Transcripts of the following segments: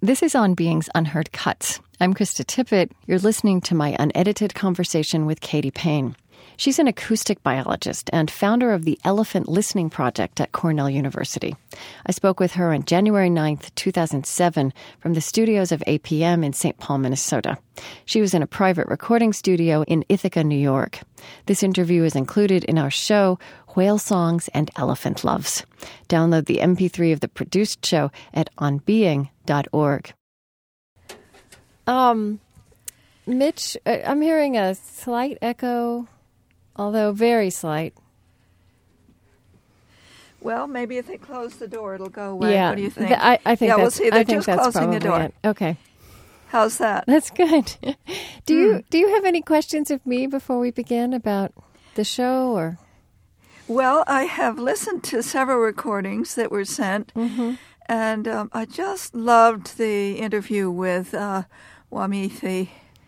This is On Being's Unheard Cuts. I'm Krista Tippett. You're listening to my unedited conversation with Katy Payne. She's an acoustic biologist and founder of the Elephant Listening Project at Cornell University. I spoke with her on January 9th, 2007, from the studios of APM in St. Paul, Minnesota. She was in a private recording studio in Ithaca, New York. This interview is included in our show, Whale Songs and Elephant Loves. Download the MP3 of the produced show at onbeing.org. Mitch, I'm hearing a slight echo, although very slight. Well, maybe if they close the door, it'll go away. Yeah, what do you think? I think yeah, that's, we'll see. They're just closing the door. It. Okay. How's that? That's good. Do you have any questions of me before we begin about the show? Or? Well, I have listened to several recordings that were sent, and I just loved the interview with Wamithi.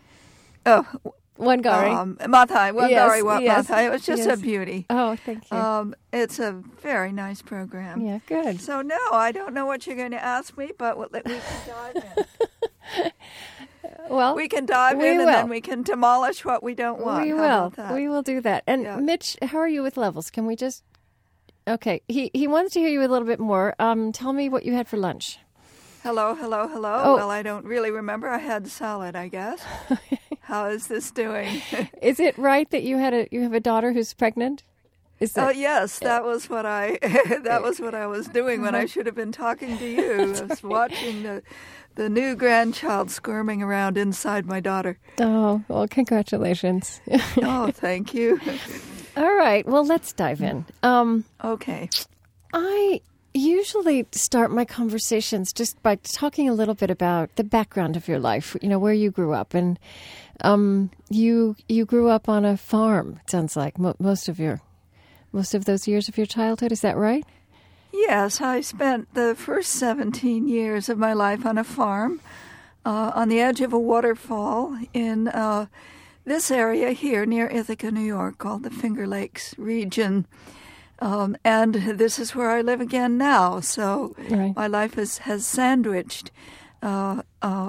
Wangari. Mathai. Wangari Yes. Mathai. It was just a beauty. Oh, thank you. It's a very nice program. Yeah, good. So, no, I don't know what you're going to ask me, but we can dive in. Well, we can dive in and then we can demolish what we don't want. We How will. about that? We will do that. And Mitch, how are you with levels? Can we just... Okay. He wants to hear you a little bit more. Tell me what you had for lunch. Hello. Oh. Well, I don't really remember. I had salad, I guess. How is this doing? Is it right that you have a daughter who's pregnant? Yes, that was what I was doing when I should have been talking to you. I was watching the new grandchild squirming around inside my daughter. Oh, well, congratulations. Oh, thank you. All right, well, let's dive in. Okay. I usually start my conversations just by talking a little bit about the background of your life, where you grew up. And you grew up on a farm, it sounds like, most of those years of your childhood. Is that right? Yes, I spent the first 17 years of my life on a farm on the edge of a waterfall in this area here near Ithaca, New York, called the Finger Lakes region. And this is where I live again now. So My life has sandwiched, and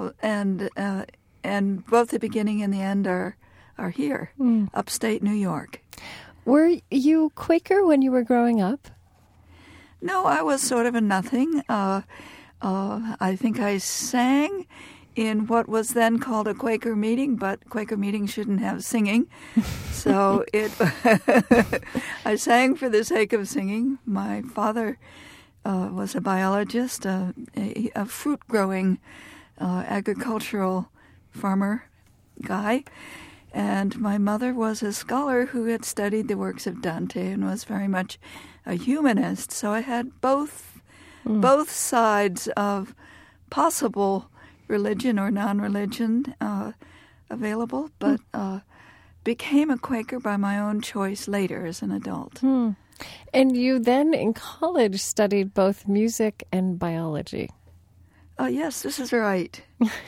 both the beginning and the end are here, upstate New York. Were you Quaker when you were growing up? No, I was sort of a nothing. I think I sang in what was then called a Quaker meeting, but Quaker meetings shouldn't have singing. So I sang for the sake of singing. My father was a biologist, a fruit-growing agricultural farmer guy. And my mother was a scholar who had studied the works of Dante and was very much a humanist. So I had both sides of possible religion or non-religion available, but became a Quaker by my own choice later as an adult. And you then in college studied both music and biology. Yes, this is right.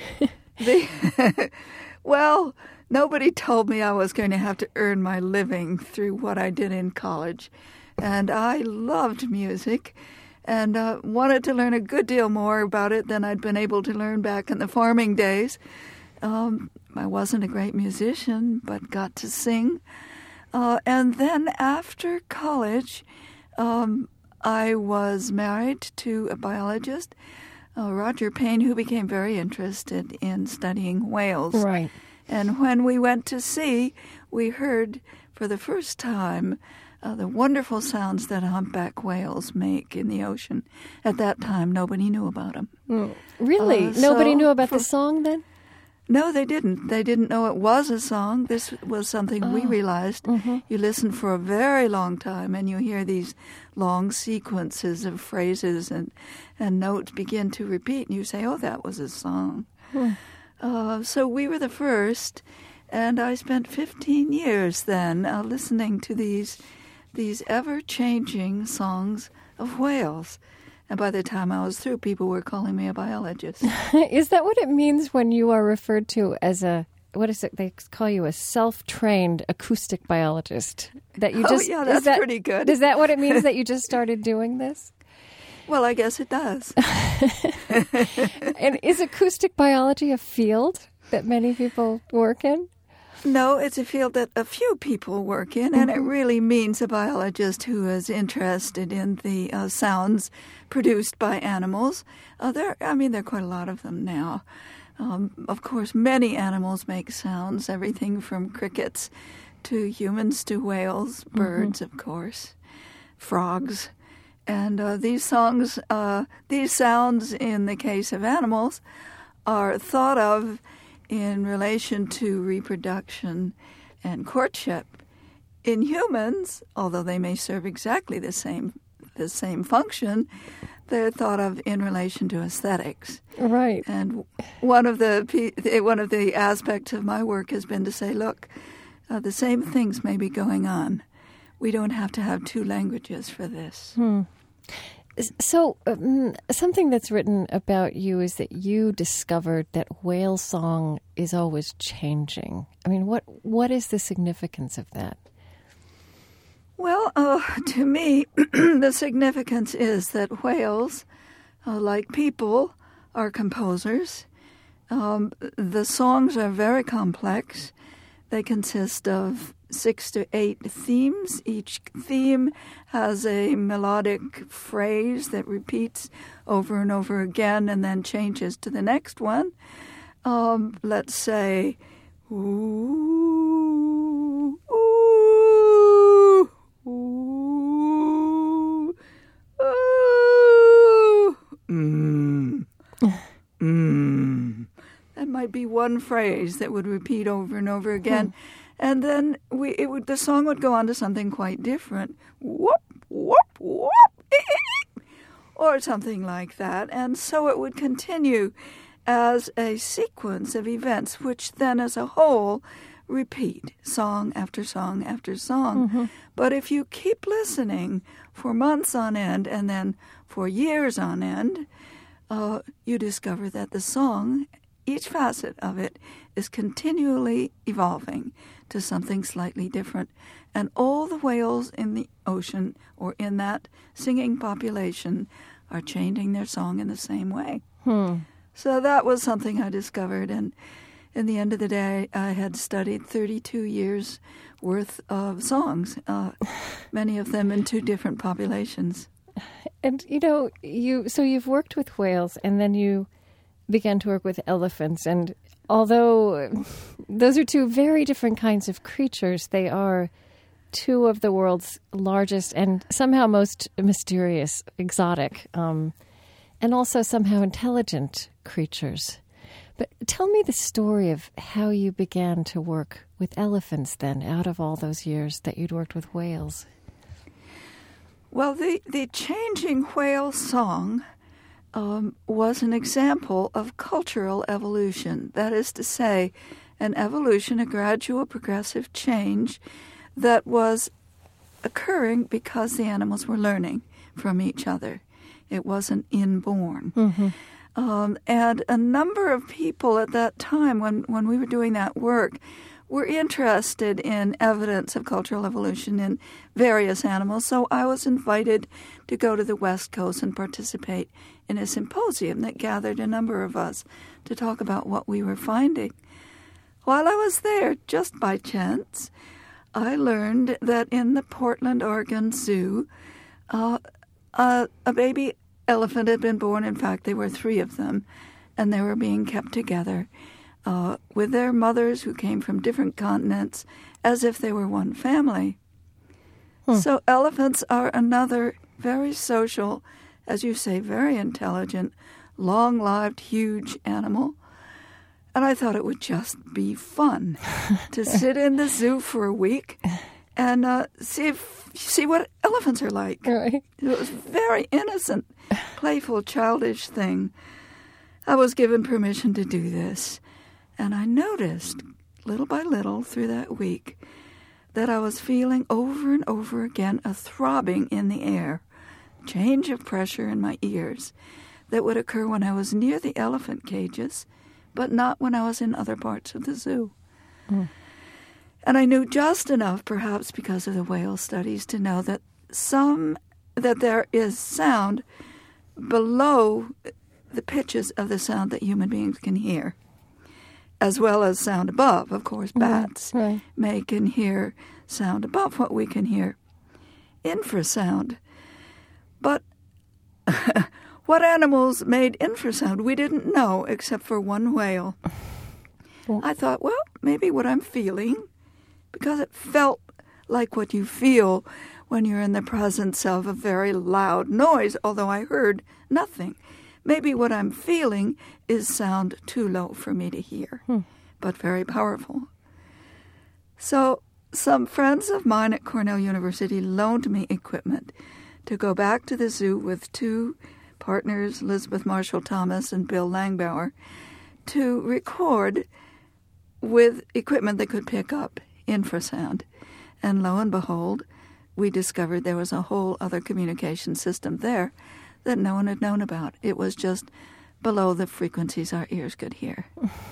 Well, nobody told me I was going to have to earn my living through what I did in college. And I loved music and wanted to learn a good deal more about it than I'd been able to learn back in the farming days. I wasn't a great musician, but got to sing. And then after college, I was married to a biologist, Roger Payne, who became very interested in studying whales. Right. And when we went to sea, we heard for the first time the wonderful sounds that humpback whales make in the ocean. At that time, nobody knew about them. Really? Nobody knew about the song then? No, they didn't. They didn't know it was a song. This was something we realized. You listen for a very long time and you hear these long sequences of phrases and notes begin to repeat. And you say, oh, that was a song. So we were the first. And I spent 15 years then listening to these ever-changing songs of whales. And by the time I was through, people were calling me a biologist. Is that what it means when you are referred to as what is it? They call you a self-trained acoustic biologist. That you just yeah, that's pretty good. Is that what it means that you just started doing this? Well, I guess it does. And is acoustic biology a field that many people work in? No, it's a field that a few people work in, and it really means a biologist who is interested in the sounds produced by animals. There are quite a lot of them now. Of course, many animals make sounds, everything from crickets to humans to whales, birds, of course, frogs. And these sounds, in the case of animals, are thought of in relation to reproduction and courtship. In humans, although they may serve exactly the same function, they're thought of in relation to aesthetics. Right. And one of the aspects of my work has been to say, look, the same things may be going on. We don't have to have two languages for this. So something that's written about you is that you discovered that whale song is always changing. I mean, what is the significance of that? Well, to me, the significance is that whales, like people, are composers. The songs are very complex. They consist of 6 to 8 themes. Each theme has a melodic phrase that repeats over and over again and then changes to the next one. Let's say, ooh, ooh, ooh, ooh, That might be one phrase that would repeat over and over again. And then the song would go on to something quite different. Whoop, whoop, whoop, or something like that. And so it would continue as a sequence of events, which then as a whole repeat song after song after song. But if you keep listening for months on end and then for years on end, you discover that the song, each facet of it, is continually evolving to something slightly different. And all the whales in the ocean or in that singing population are changing their song in the same way. So that was something I discovered. And in the end of the day, I had studied 32 years worth of songs, many of them in 2 different populations. And, you've worked with whales, and then you began to work with elephants. And although those are 2 very different kinds of creatures, they are 2 of the world's largest and somehow most mysterious, exotic, and also somehow intelligent creatures. But tell me the story of how you began to work with elephants then, out of all those years that you'd worked with whales. Well, the changing whale song was an example of cultural evolution. That is to say, an evolution, a gradual progressive change that was occurring because the animals were learning from each other. It wasn't inborn. And a number of people at that time, when we were doing that work, were interested in evidence of cultural evolution in various animals. So I was invited to go to the West Coast and participate in a symposium that gathered a number of us to talk about what we were finding. While I was there, just by chance, I learned that in the Portland, Oregon Zoo, a baby elephant had been born. In fact, there were 3 of them, and they were being kept together with their mothers who came from different continents as if they were one family. So elephants are another very social, as you say, very intelligent, long-lived, huge animal. And I thought it would just be fun to sit in the zoo for a week and see what elephants are like. Right. It was a very innocent, playful, childish thing. I was given permission to do this. And I noticed, little by little through that week, that I was feeling over and over again a throbbing in the air, change of pressure in my ears that would occur when I was near the elephant cages, but not when I was in other parts of the zoo. And I knew just enough, perhaps because of the whale studies, to know that there is sound below the pitches of the sound that human beings can hear, as well as sound above. Of course, bats can hear sound above what we can hear, infrasound. But what animals made infrasound, we didn't know, except for one whale. I thought, well, maybe what I'm feeling, because it felt like what you feel when you're in the presence of a very loud noise, although I heard nothing. Maybe what I'm feeling is sound too low for me to hear, but very powerful. So some friends of mine at Cornell University loaned me equipment to go back to the zoo with two partners, Elizabeth Marshall Thomas and Bill Langbauer, to record with equipment that could pick up infrasound. And lo and behold, we discovered there was a whole other communication system there that no one had known about. It was just below the frequencies our ears could hear.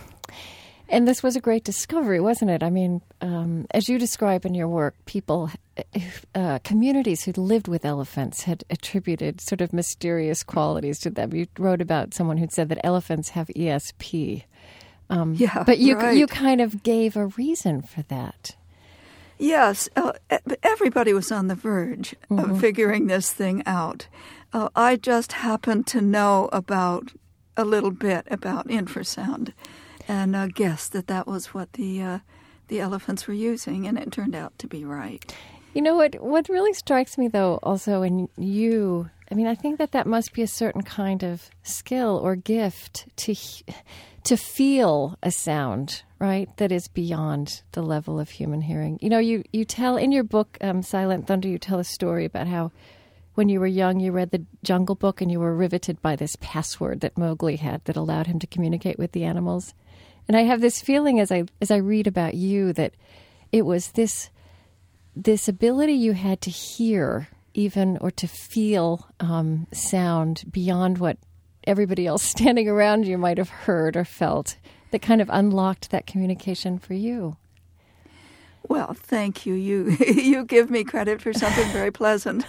And this was a great discovery, wasn't it? I mean, as you describe in your work, people, communities who lived with elephants had attributed sort of mysterious qualities to them. You wrote about someone who'd said that elephants have ESP. But you kind of gave a reason for that. Yes, everybody was on the verge of figuring this thing out. I just happened to know about a little bit about infrasound and guessed that was what the elephants were using, and it turned out to be right. You know, what really strikes me, though, also in you, I mean, I think that must be a certain kind of skill or gift to feel a sound, right, that is beyond the level of human hearing. You know, you tell in your book, Silent Thunder, you tell a story about how when you were young, you read the Jungle Book and you were riveted by this password that Mowgli had that allowed him to communicate with the animals. And I have this feeling as I read about you that it was this ability you had to hear even or to feel sound beyond what everybody else standing around you might have heard or felt that kind of unlocked that communication for you. Well, thank you. You give me credit for something very pleasant.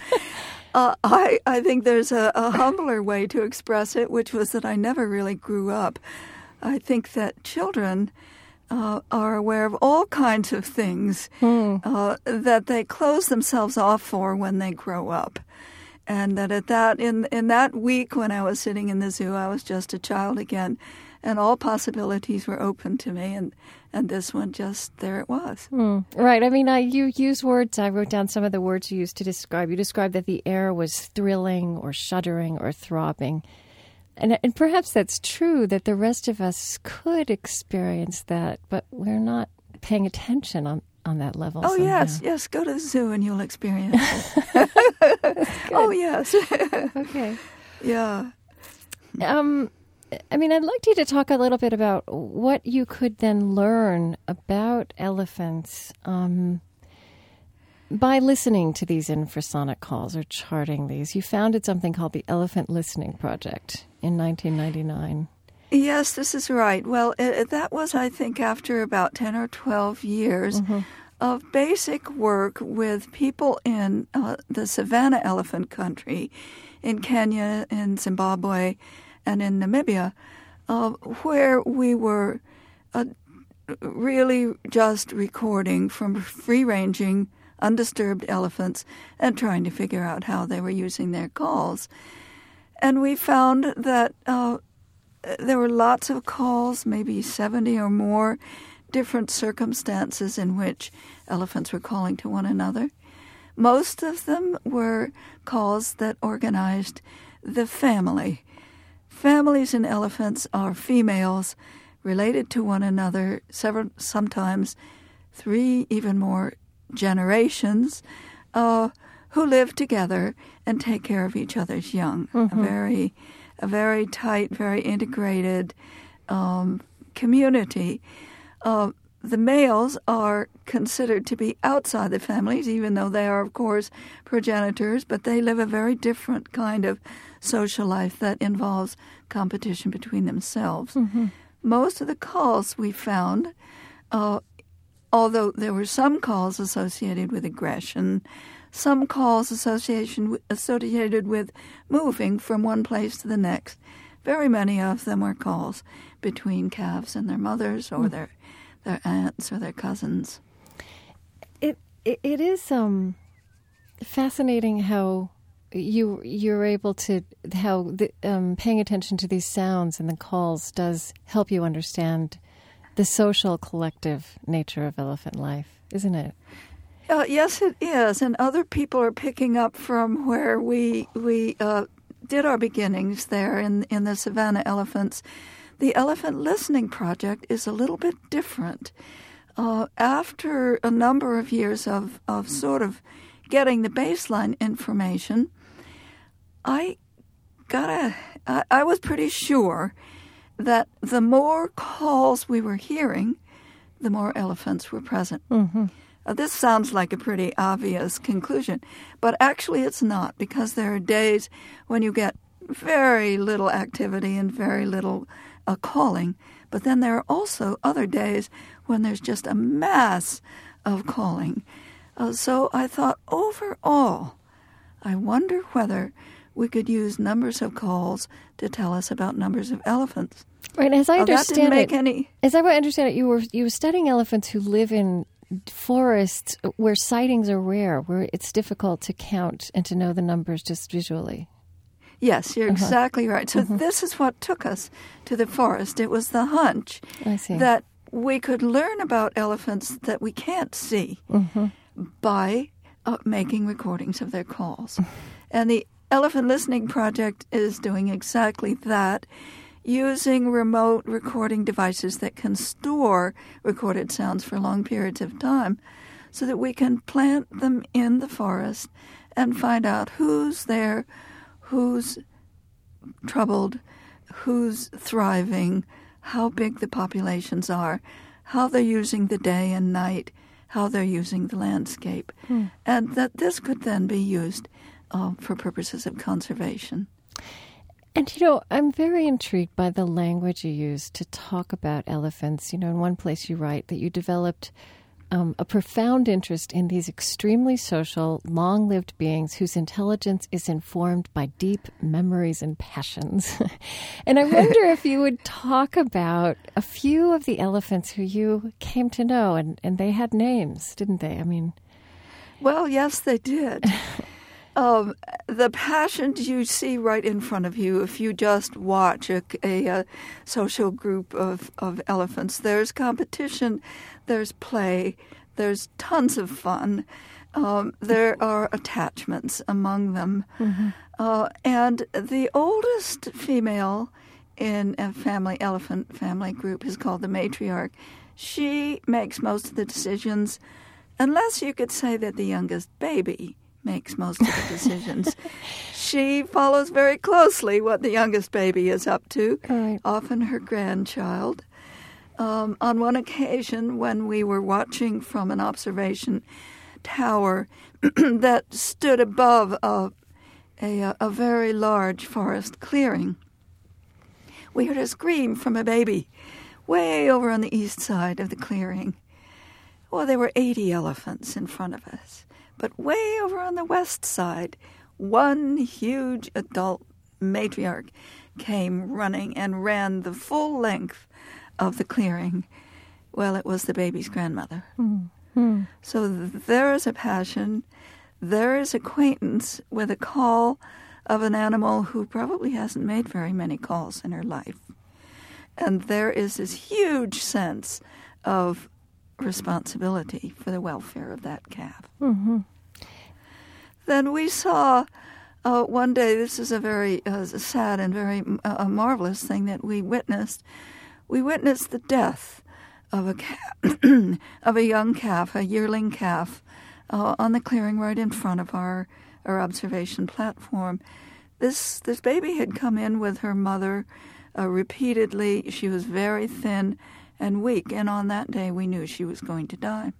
I think there's a humbler way to express it, which was that I never really grew up. I think that children are aware of all kinds of things that they close themselves off for when they grow up. And that in that week when I was sitting in the zoo, I was just a child again, and all possibilities were open to me, and this one just, there it was. Right. I mean, you use words, I wrote down some of the words you used to describe. You described that the air was thrilling or shuddering or throbbing. And perhaps that's true, that the rest of us could experience that, but we're not paying attention on that level. Oh, somehow. yes, go to the zoo and you'll experience it. Oh, yes. Okay. Yeah. I mean, I'd like you to talk a little bit about what you could then learn about elephants by listening to these infrasonic calls or charting these. You founded something called the Elephant Listening Project in 1999. Yes, this is right. Well, that was, I think, after about 10 or 12 years of basic work with people in the savanna elephant country, in Kenya, in Zimbabwe, and in Namibia, where we were really just recording from free-ranging, undisturbed elephants and trying to figure out how they were using their calls. And we found that there were lots of calls, maybe 70 or more different circumstances in which elephants were calling to one another. Most of them were calls that organized the family. Families in elephants are females related to one another, sometimes 3, even more generations, who live together and take care of each other's young. A very tight, very integrated community. The males are considered to be outside the families, even though they are, of course, progenitors, but they live a very different kind of social life that involves competition between themselves. Most of the calls we found, although there were some calls associated with aggression, some calls associated with moving from one place to the next. Very many of them were calls between calves and their mothers or their aunts or their cousins. It is fascinating how you're able to paying attention to these sounds and the calls does help you understand the social collective nature of elephant life, isn't it? Yes, it is, and other people are picking up from where we did our beginnings there in the Savannah elephants. The Elephant Listening Project is a little bit different. After a number of years of sort of getting the baseline information, I was pretty sure that the more calls we were hearing, the more elephants were present. Mm-hmm. This sounds like a pretty obvious conclusion, but actually it's not, because there are days when you get very little activity and very little calling, but then there are also other days when there's just a mass of calling. So I thought, overall, I wonder whether we could use numbers of calls to tell us about numbers of elephants. Right, as I understand it, you were studying elephants who live in forests where sightings are rare, where it's difficult to count and to know the numbers just visually. Yes, you're exactly right. So this is what took us to the forest. It was the hunch that we could learn about elephants that we can't see by making recordings of their calls. And the Elephant Listening Project is doing exactly that, using remote recording devices that can store recorded sounds for long periods of time so that we can plant them in the forest and find out who's there, who's troubled, who's thriving, how big the populations are, how they're using the day and night, how they're using the landscape, and that this could then be used for purposes of conservation. And, I'm very intrigued by the language you use to talk about elephants. In one place you write that you developed a profound interest in these extremely social, long-lived beings whose intelligence is informed by deep memories and passions. And I wonder if you would talk about a few of the elephants who you came to know, and they had names, didn't they? Well, yes, they did. The passions you see right in front of you if you just watch a social group of elephants. There's competition, there's play, there's tons of fun. There are attachments among them. And the oldest female in a elephant family group is called the matriarch. She makes most of the decisions, unless you could say that the youngest baby makes most of the decisions. She follows very closely what the youngest baby is up to, often her grandchild. On one occasion, when we were watching from an observation tower that stood above a very large forest clearing, we heard a scream from a baby way over on the east side of the clearing. Well, there were 80 elephants in front of us. But way over on the west side, one huge adult matriarch came running and ran the full length of the clearing. Well, it was the baby's grandmother. Mm-hmm. So there is a passion, there is acquaintance with a call of an animal who probably hasn't made very many calls in her life. And there is this huge sense of responsibility for the welfare of that calf. Mm-hmm. Then we saw one day, this is a very sad and very marvelous thing that we witnessed. We witnessed the death of a calf, of a young calf, a yearling calf, on the clearing right in front of our observation platform. This baby had come in with her mother repeatedly. She was very thin and weak, and on that day we knew she was going to die.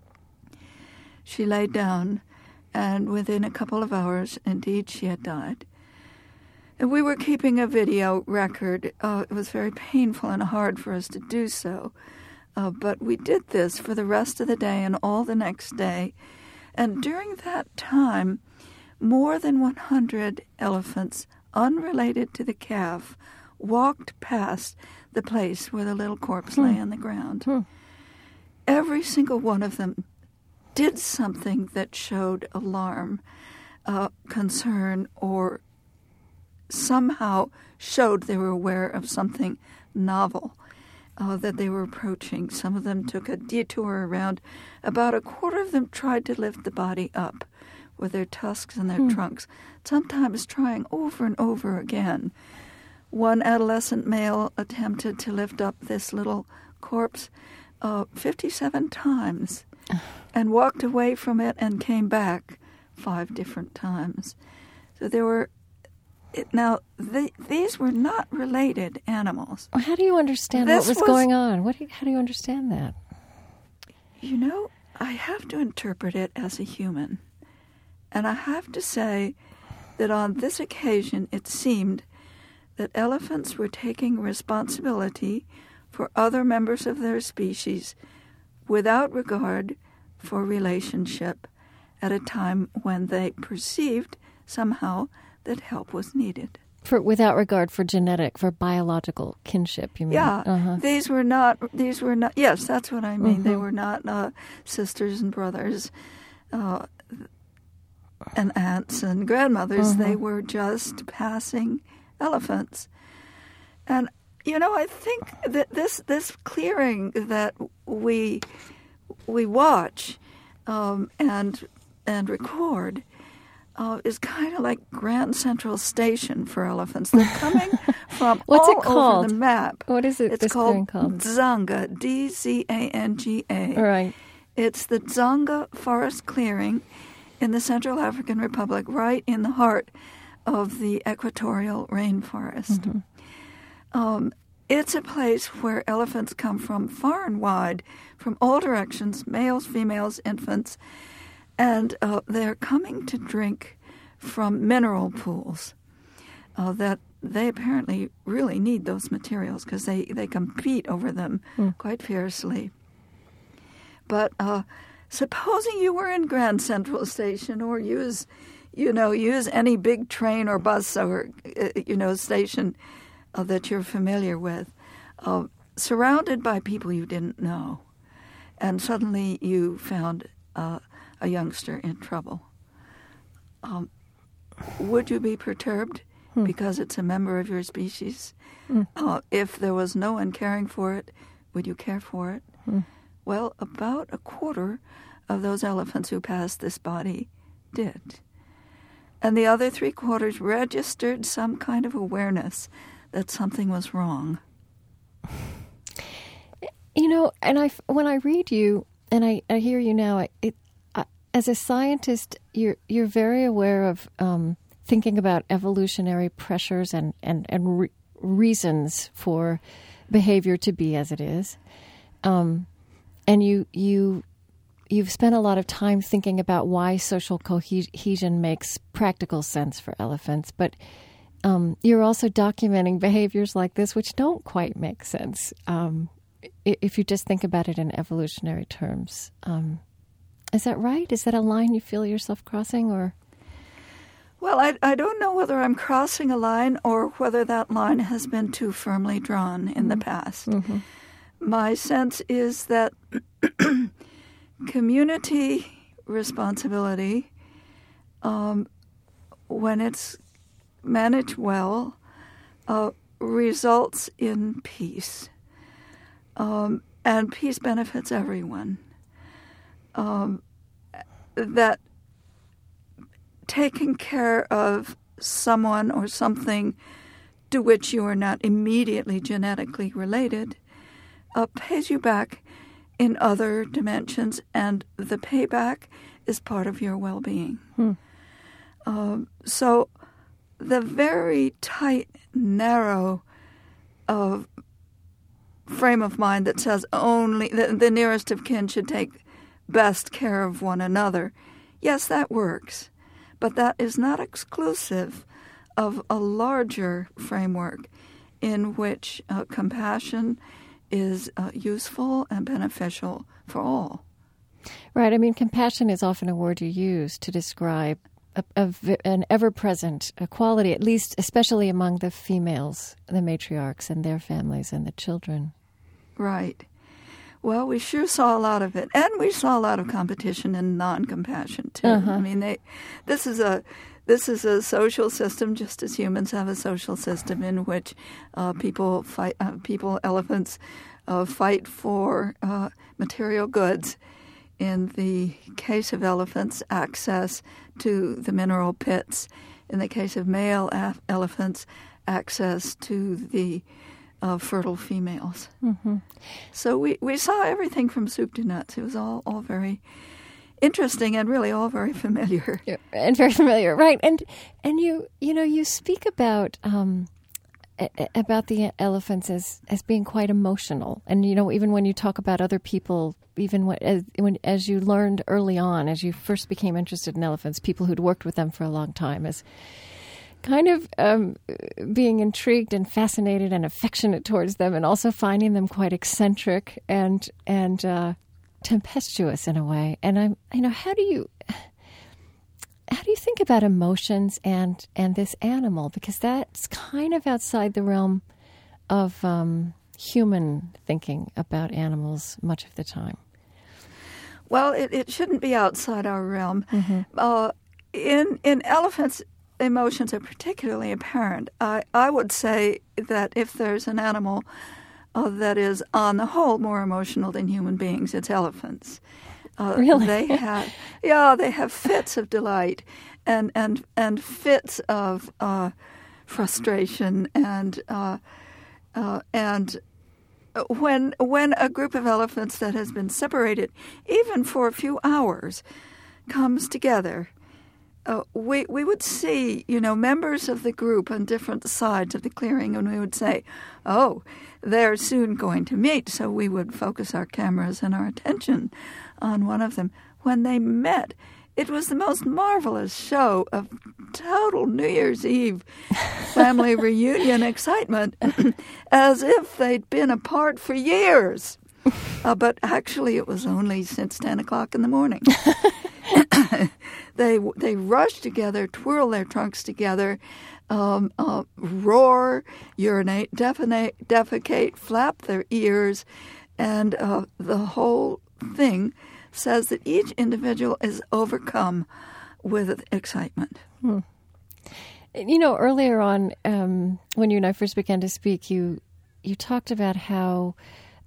She laid down, and within a couple of hours, indeed, she had died. And we were keeping a video record. It was very painful and hard for us to do so, but we did this for the rest of the day and all the next day. And during that time, more than 100 elephants, unrelated to the calf, walked past the place where the little corpse lay on the ground. Every single one of them did something that showed alarm, concern, or somehow showed they were aware of something novel that they were approaching. Some of them took a detour around. About a quarter of them tried to lift the body up with their tusks and their trunks, sometimes trying over and over again. One adolescent male attempted to lift up this little corpse 57 times and walked away from it and came back 5 different times. So there were... Now, these were not related animals. Well, how do you understand what was going on? How do you understand that? You know, I have to interpret it as a human. And I have to say that on this occasion, it seemed that elephants were taking responsibility for other members of their species without regard for relationship at a time when they perceived somehow that help was needed. Without regard for biological kinship, you mean? Yeah. These were not, yes, that's what I mean. They were not sisters and brothers and aunts and grandmothers. They were just passing elephants. And, you know, I think that this clearing that we watch and record is kind of like Grand Central Station for elephants. They're coming from over the map. What is it? It's called Dzanga, D-Z-A-N-G-A. Right. It's the Dzanga Forest Clearing in the Central African Republic, right in the heart of the equatorial rainforest. It's a place where elephants come from far and wide, from all directions, males, females, infants, and they're coming to drink from mineral pools that they apparently really need those materials because they compete over them quite fiercely. But supposing you were in Grand Central Station or use any big train or bus or, station that you're familiar with, surrounded by people you didn't know, and suddenly you found a youngster in trouble. Would you be perturbed because it's a member of your species? If there was no one caring for it, would you care for it? Well, about a quarter of those elephants who passed this body did. And the other 3/4 registered some kind of awareness that something was wrong. You know, and when I read you and I hear you now, as a scientist, you're very aware of thinking about evolutionary pressures and reasons for behavior to be as it is, and you've spent a lot of time thinking about why social cohesion makes practical sense for elephants, but you're also documenting behaviors like this which don't quite make sense if you just think about it in evolutionary terms. Is that right? Is that a line you feel yourself crossing, or? Well, I don't know whether I'm crossing a line or whether that line has been too firmly drawn in the past. My sense is that community responsibility, when it's managed well, results in peace. And peace benefits everyone. That taking care of someone or something to which you are not immediately genetically related pays you back in other dimensions, and the payback is part of your well-being. So the very tight, narrow frame of mind that says only the nearest of kin should take best care of one another, yes, that works. But that is not exclusive of a larger framework in which compassion is useful and beneficial for all. Right. I mean, compassion is often a word you use to describe an ever-present quality, at least, especially among the females, the matriarchs and their families and the children. Right. Well, we sure saw a lot of it, and we saw a lot of competition and non-compassion too. I mean, this is a social system, just as humans have a social system in which elephants fight for material goods. In the case of elephants, access to the mineral pits. In the case of male elephants, access to the fertile females. Mm-hmm. So we saw everything from soup to nuts. It was all very interesting and really all very familiar. Yeah, and very familiar, right? And you speak about the elephants as being quite emotional, and even when you talk about other people, even as you learned early on, as you first became interested in elephants, people who'd worked with them for a long time, as kind of being intrigued and fascinated and affectionate towards them, and also finding them quite eccentric and tempestuous in a way. And how do you think about emotions and this animal? Because that's kind of outside the realm of human thinking about animals much of the time. Well, it shouldn't be outside our realm. Mm-hmm. In elephants, emotions are particularly apparent. I would say that if there's an animal that is, on the whole, more emotional than human beings, it's elephants. Really? They have fits of delight and fits of frustration and when a group of elephants that has been separated, even for a few hours, comes together. We would see, members of the group on different sides of the clearing, and we would say, oh, they're soon going to meet. So we would focus our cameras and our attention on one of them. When they met, it was the most marvelous show of total New Year's Eve family reunion excitement, as if they'd been apart for years. But actually, it was only since 10 o'clock in the morning. They rush together, twirl their trunks together, roar, urinate, defecate, flap their ears, and the whole thing says that each individual is overcome with excitement. Earlier on, when you and I first began to speak, you talked about how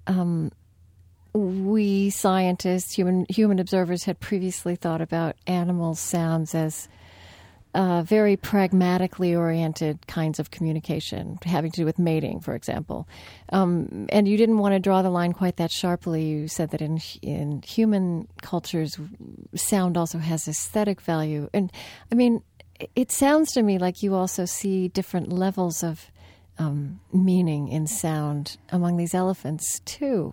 we scientists, human observers, had previously thought about animal sounds as very pragmatically oriented kinds of communication, having to do with mating, for example. And you didn't want to draw the line quite that sharply. You said that in human cultures, sound also has aesthetic value. And, I mean, it sounds to me like you also see different levels of meaning in sound among these elephants, too.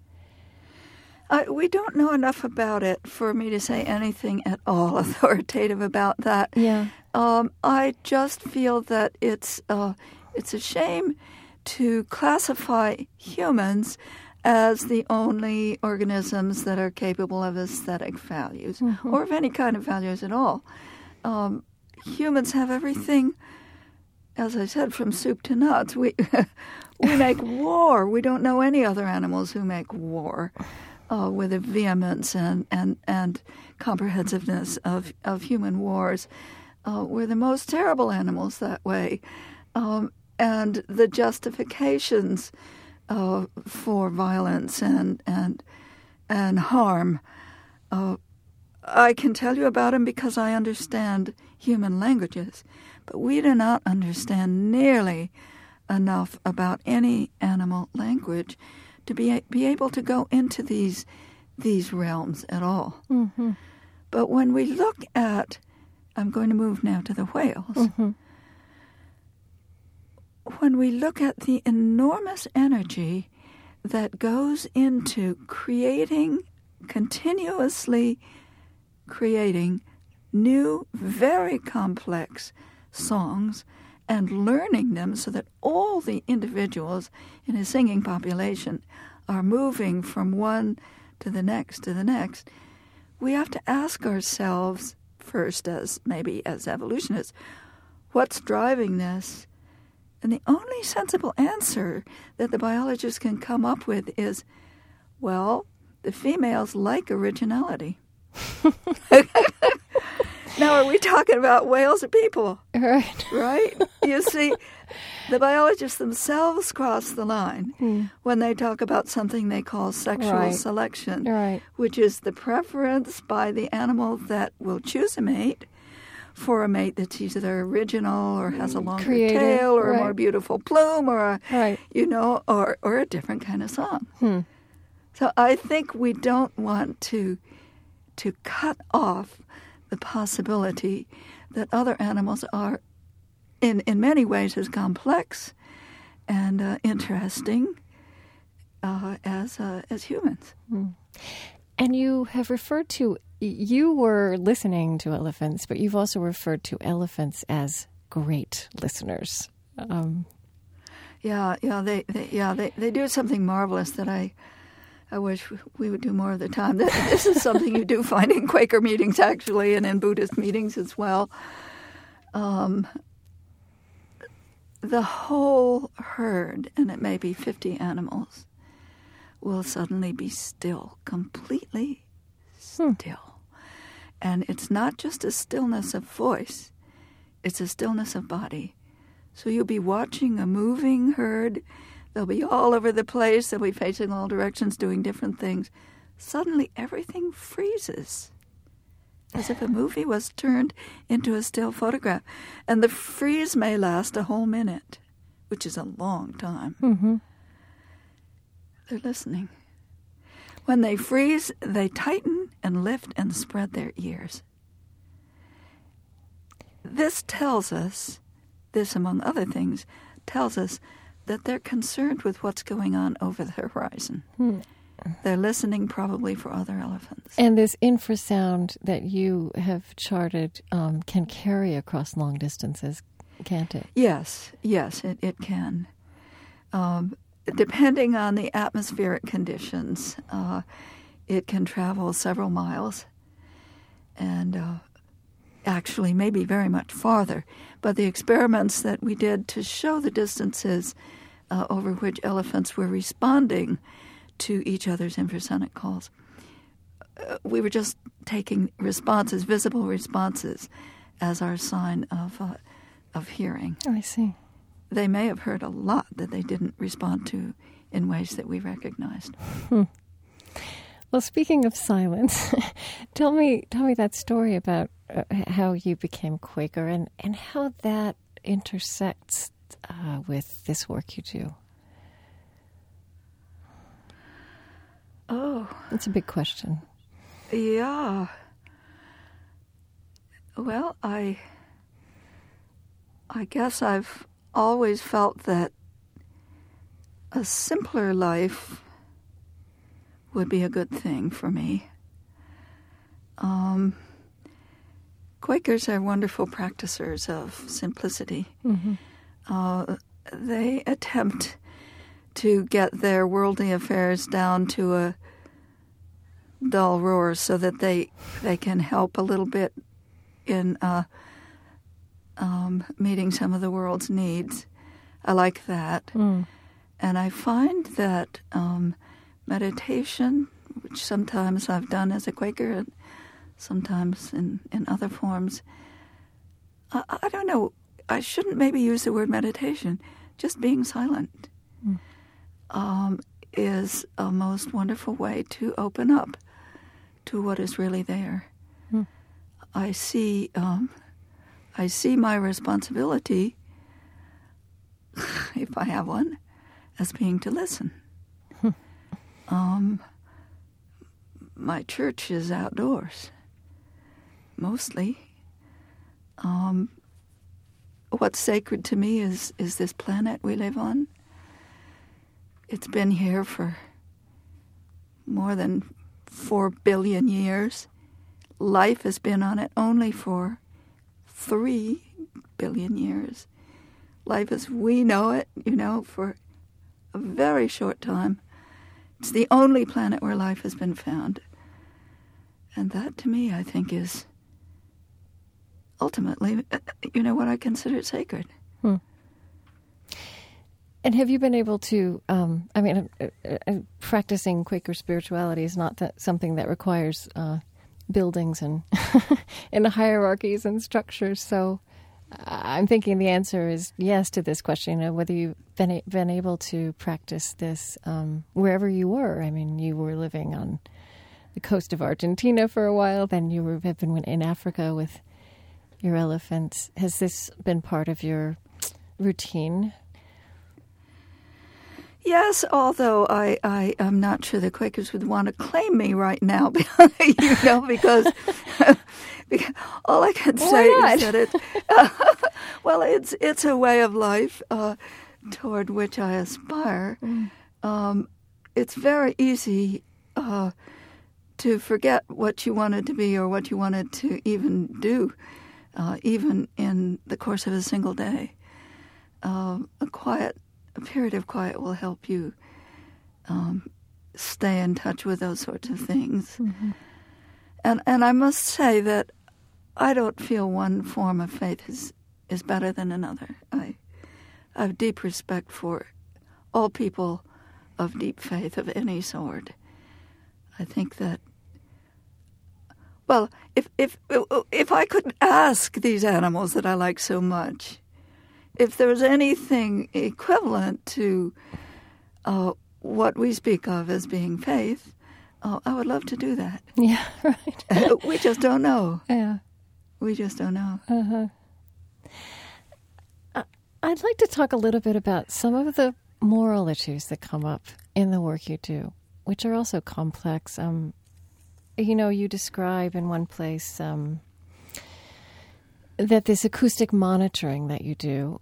We don't know enough about it for me to say anything at all authoritative about that. Yeah. I just feel that it's a shame to classify humans as the only organisms that are capable of aesthetic values, mm-hmm. or of any kind of values at all. Humans have everything, as I said, from soup to nuts. We make war. We don't know any other animals who make war. With the vehemence and comprehensiveness of human wars. We're the most terrible animals that way. And the justifications for violence and harm, I can tell you about them because I understand human languages. But we do not understand nearly enough about any animal language to be able to go into these realms at all. Mm-hmm. But when we look at, I'm going to move now to the whales. Mm-hmm. When we look at the enormous energy that goes into continuously creating new, very complex songs and learning them so that all the individuals in a singing population are moving from one to the next, we have to ask ourselves first, as evolutionists, what's driving this? And the only sensible answer that the biologists can come up with is, well, the females like originality. Now, are we talking about whales or people? Right? You see, the biologists themselves cross the line when they talk about something they call sexual selection, which is the preference by the animal that will choose a mate for a mate that's either original or has a longer tail or a more beautiful plume or or a different kind of song. So I think we don't want to cut off the possibility that other animals are in many ways as complex and interesting as humans. And you have referred to, you were listening to elephants, but you've also referred to elephants as great listeners. They do something marvelous that I wish we would do more of the time. This is something you do find in Quaker meetings, actually, and in Buddhist meetings as well. The whole herd, and it may be 50 animals, will suddenly be still, completely still. And it's not just a stillness of voice, it's a stillness of body. So you'll be watching a moving herd. They'll be all over the place. They'll be facing all directions, doing different things. Suddenly, everything freezes, as if a movie was turned into a still photograph. And the freeze may last a whole minute, which is a long time. They're listening. When they freeze, they tighten and lift and spread their ears. This tells us, this among other things, tells us that they're concerned with what's going on over the horizon. They're listening probably for other elephants. And this infrasound that you have charted can carry across long distances, can't it? Yes, it can. Depending on the atmospheric conditions, it can travel several miles and actually maybe very much farther. But the experiments that we did to show the distances over which elephants were responding to each other's infrasonic calls, we were just taking responses, visible responses, as our sign of hearing. Oh, I see. They may have heard a lot that they didn't respond to in ways that we recognized. Well, speaking of silence, tell me that story about how you became Quaker and how that intersects with this work you do. Oh. It's a big question. Yeah. Well, I guess I've always felt that a simpler life would be a good thing for me. Quakers are wonderful practicers of simplicity. They attempt to get their worldly affairs down to a dull roar so that they can help a little bit in meeting some of the world's needs. I like that. And I find that meditation, which sometimes I've done as a Quaker and sometimes in other forms, I don't know, I shouldn't maybe use the word meditation. Just being silent is a most wonderful way to open up to what is really there. I see my responsibility, if I have one, as being to listen. My church is outdoors, mostly. What's sacred to me is this planet we live on. It's been here for more than 4 billion years. Life has been on it only for 3 billion years. Life as we know it, for a very short time. It's the only planet where life has been found. And that, to me, I think is ultimately, what I consider sacred. And have you been able to, practicing Quaker spirituality is not something that requires buildings and and hierarchies and structures. So I'm thinking the answer is yes to this question, whether you've been able to practice this wherever you were. I mean, you were living on the coast of Argentina for a while, then you have been in Africa with your elephants. Has this been part of your routine? Yes, although I am not sure the Quakers would want to claim me right now, because all I can say is that it's a way of life toward which I aspire. It's very easy to forget what you wanted to be or what you wanted to even do, even in the course of a single day. A period of quiet will help you stay in touch with those sorts of things. Mm-hmm. And I must say that I don't feel one form of faith is better than another. I have deep respect for all people of deep faith of any sort. I think that, well, if I could ask these animals that I like so much, if there was anything equivalent to what we speak of as being faith, I would love to do that. Yeah, right. We just don't know. Yeah. We just don't know. Uh-huh. I'd like to talk a little bit about some of the moral issues that come up in the work you do, which are also complex. You describe in one place that this acoustic monitoring that you do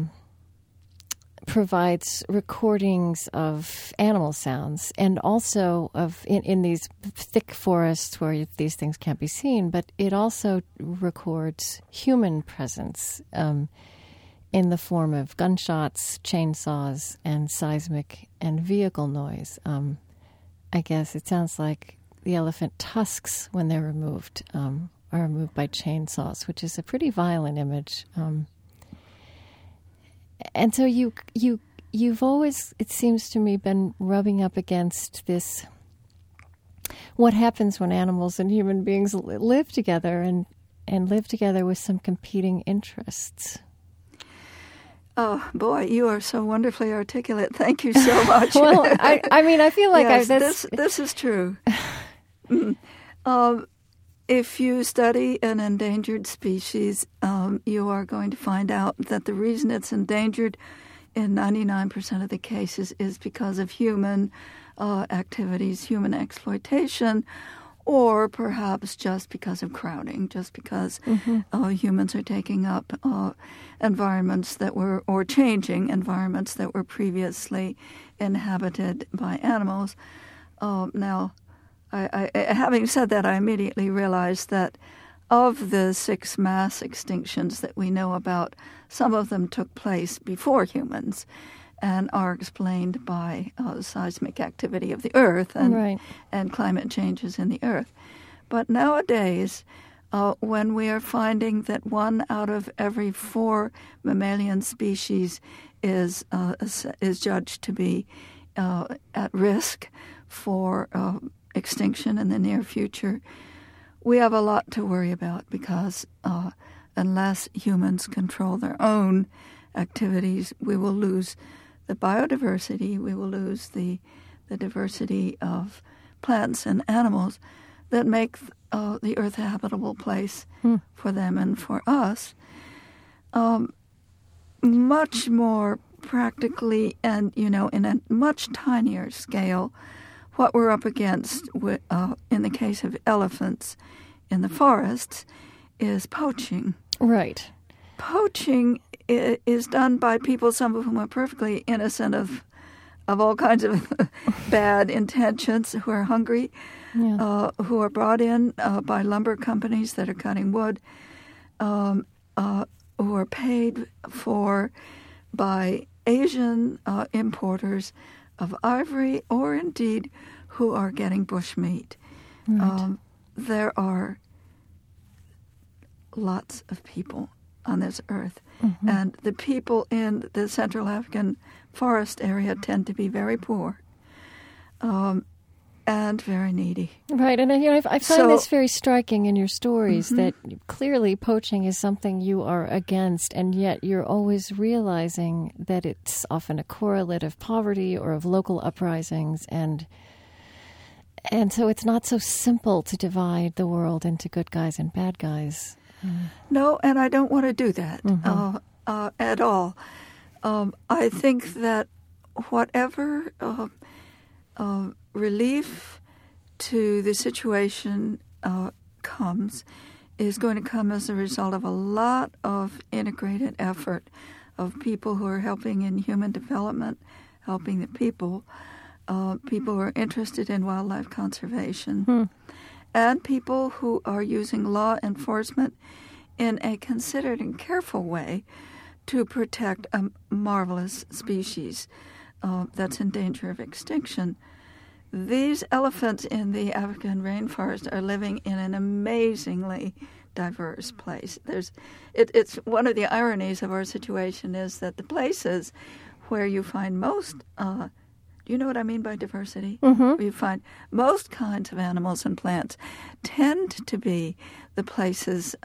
provides recordings of animal sounds and also of in these thick forests where these things can't be seen, but it also records human presence in the form of gunshots, chainsaws, and seismic and vehicle noise. I guess it sounds like the elephant tusks, when they're removed, are removed by chainsaws, which is a pretty violent image. And so you've always, it seems to me, been rubbing up against this, what happens when animals and human beings live together and live together with some competing interests. Oh, boy, you are so wonderfully articulate. Thank you so much. Well, I feel like yes, this is true. If you study an endangered species, you are going to find out that the reason it's endangered in 99% of the cases is because of human activities, human exploitation, or perhaps just because of crowding, just because humans are taking up environments that were, or changing environments that were previously inhabited by animals. Now, I, having said that, I immediately realized that of the 6 mass extinctions that we know about, some of them took place before humans and are explained by seismic activity of the Earth and climate changes in the Earth. But nowadays, when we are finding that 1 out of every 4 mammalian species is judged to be at risk for extinction in the near future, we have a lot to worry about, because unless humans control their own activities, we will lose the biodiversity, we will lose the diversity of plants and animals that make the Earth a habitable place for them and for us. Much more practically and, in a much tinier scale, what we're up against in the case of elephants in the forests is poaching. Right. Poaching is done by people, some of whom are perfectly innocent of all kinds of bad intentions, who are hungry, who are brought in by lumber companies that are cutting wood, who are paid for by Asian importers of ivory, or indeed who are getting bushmeat. Right. there are lots of people on this earth. Mm-hmm. And the people in the Central African forest area tend to be very poor and very needy. Right, and I find this very striking in your stories, mm-hmm. that clearly poaching is something you are against, and yet you're always realizing that it's often a correlate of poverty or of local uprisings, and so it's not so simple to divide the world into good guys and bad guys. No, and I don't want to do that mm-hmm. At all. I think that whatever relief to the situation comes is going to come as a result of a lot of integrated effort of people who are helping in human development, helping the people who are interested in wildlife conservation, and people who are using law enforcement in a considered and careful way to protect a marvelous species that's in danger of extinction. These elephants in the African rainforest are living in an amazingly diverse place. It's one of the ironies of our situation is that the places where you find most, do you know what I mean by diversity? Mm-hmm. Where you find most kinds of animals and plants tend to be the places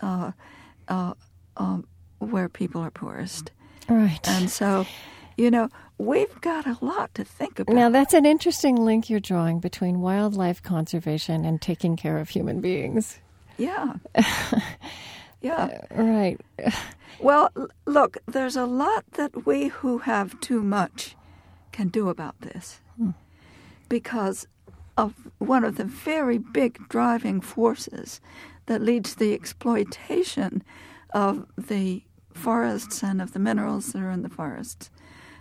where people are poorest. Right. And so, we've got a lot to think about. Now, that's an interesting link you're drawing between wildlife conservation and taking care of human beings. Yeah. Yeah. Right. Well, look, there's a lot that we who have too much can do about this. Because of one of the very big driving forces that leads to the exploitation of the forests and of the minerals that are in the forests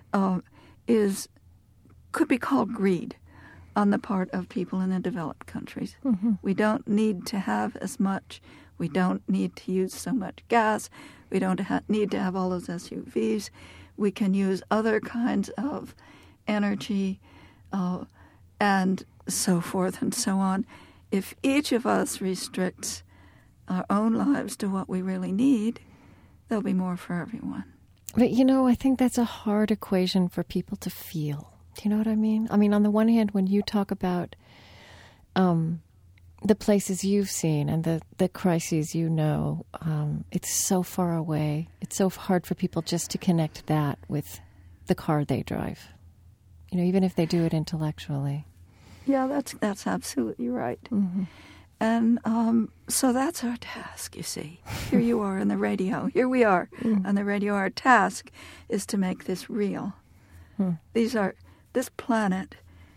could be called greed on the part of people in the developed countries. Mm-hmm. We don't need to have as much. We don't need to use so much gas. We don't need to have all those SUVs. We can use other kinds of energy and so forth and so on. If each of us restricts our own lives to what we really need, there'll be more for everyone. But, I think that's a hard equation for people to feel. Do you know what I mean? I mean, on the one hand, when you talk about the places you've seen and the crises it's so far away. It's so hard for people just to connect that with the car they drive, even if they do it intellectually. Yeah, that's absolutely right. Mm-hmm. And so that's our task, you see. Here you are on the radio. Here we are on the radio. Our task is to make this real. This planet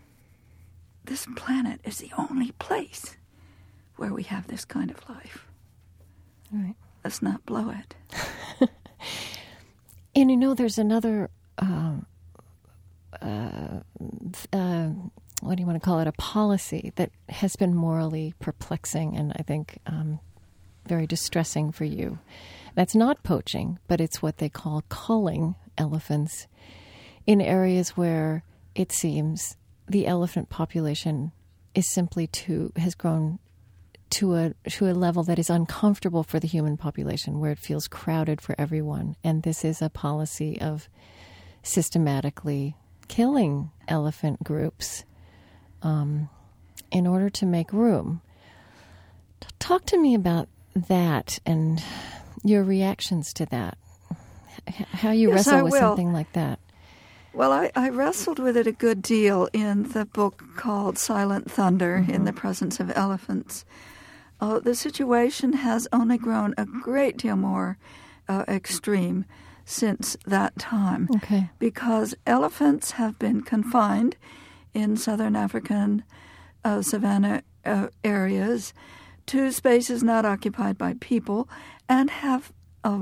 is the only place where we have this kind of life. Right. Let's not blow it. And there's another, what do you want to call it, a policy that has been morally perplexing and I think very distressing for you. That's not poaching, but it's what they call culling elephants in areas where it seems the elephant population has grown to a level that is uncomfortable for the human population, where it feels crowded for everyone. And this is a policy of systematically killing elephant groups in order to make room. Talk to me about that and your reactions to that, how you wrestle with something like that. Well, I wrestled with it a good deal in the book called Silent Thunder, in the Presence of Elephants. The situation has only grown a great deal more extreme since that time. Okay. Because elephants have been confined in southern African savanna areas to spaces not occupied by people and have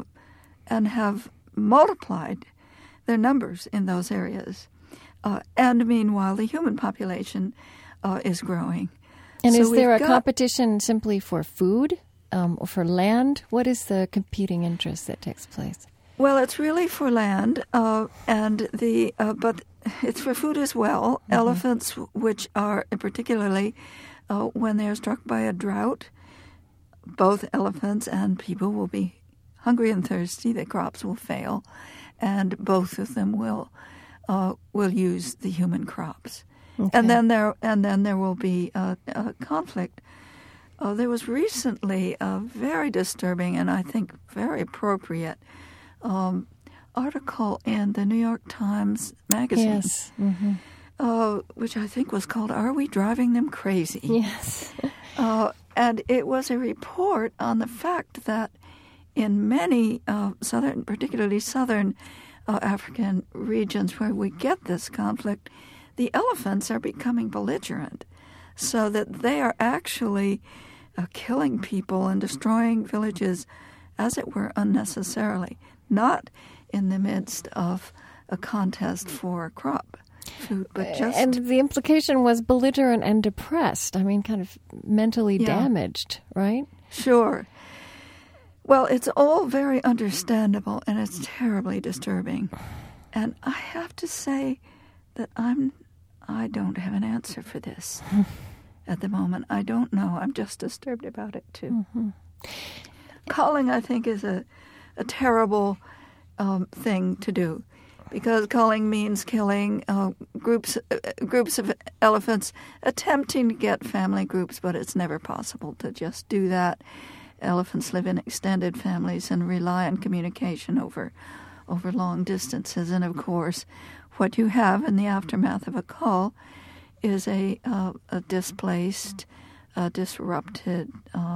multiplied their numbers in those areas. And meanwhile, the human population is growing. And so is there a competition simply for food or for land? What is the competing interest that takes place? Well, it's really for land, but it's for food as well. Mm-hmm. Elephants, which are particularly when they are struck by a drought, both elephants and people will be hungry and thirsty. The crops will fail, and both of them will use the human crops. Okay. And then there will be a conflict. There was recently a very disturbing and I think very appropriate article in the New York Times magazine, Yes. Mm-hmm. Which I think was called "Are We Driving Them Crazy?" Yes. And it was a report on the fact that in many particularly southern African regions where we get this conflict, the elephants are becoming belligerent, so that they are actually killing people and destroying villages, as it were, unnecessarily, not in the midst of a contest for crop food, but just... And the implication was belligerent and depressed. I mean, kind of mentally damaged, right? Sure. Well, it's all very understandable, and it's terribly disturbing. And I have to say that I don't have an answer for this at the moment. I don't know. I'm just disturbed about it, too. Mm-hmm. Culling, I think, is a terrible thing to do, because culling means killing groups of elephants, attempting to get family groups, but it's never possible to just do that. Elephants live in extended families and rely on communication over long distances. And, of course, what you have in the aftermath of a cull is a displaced, disrupted,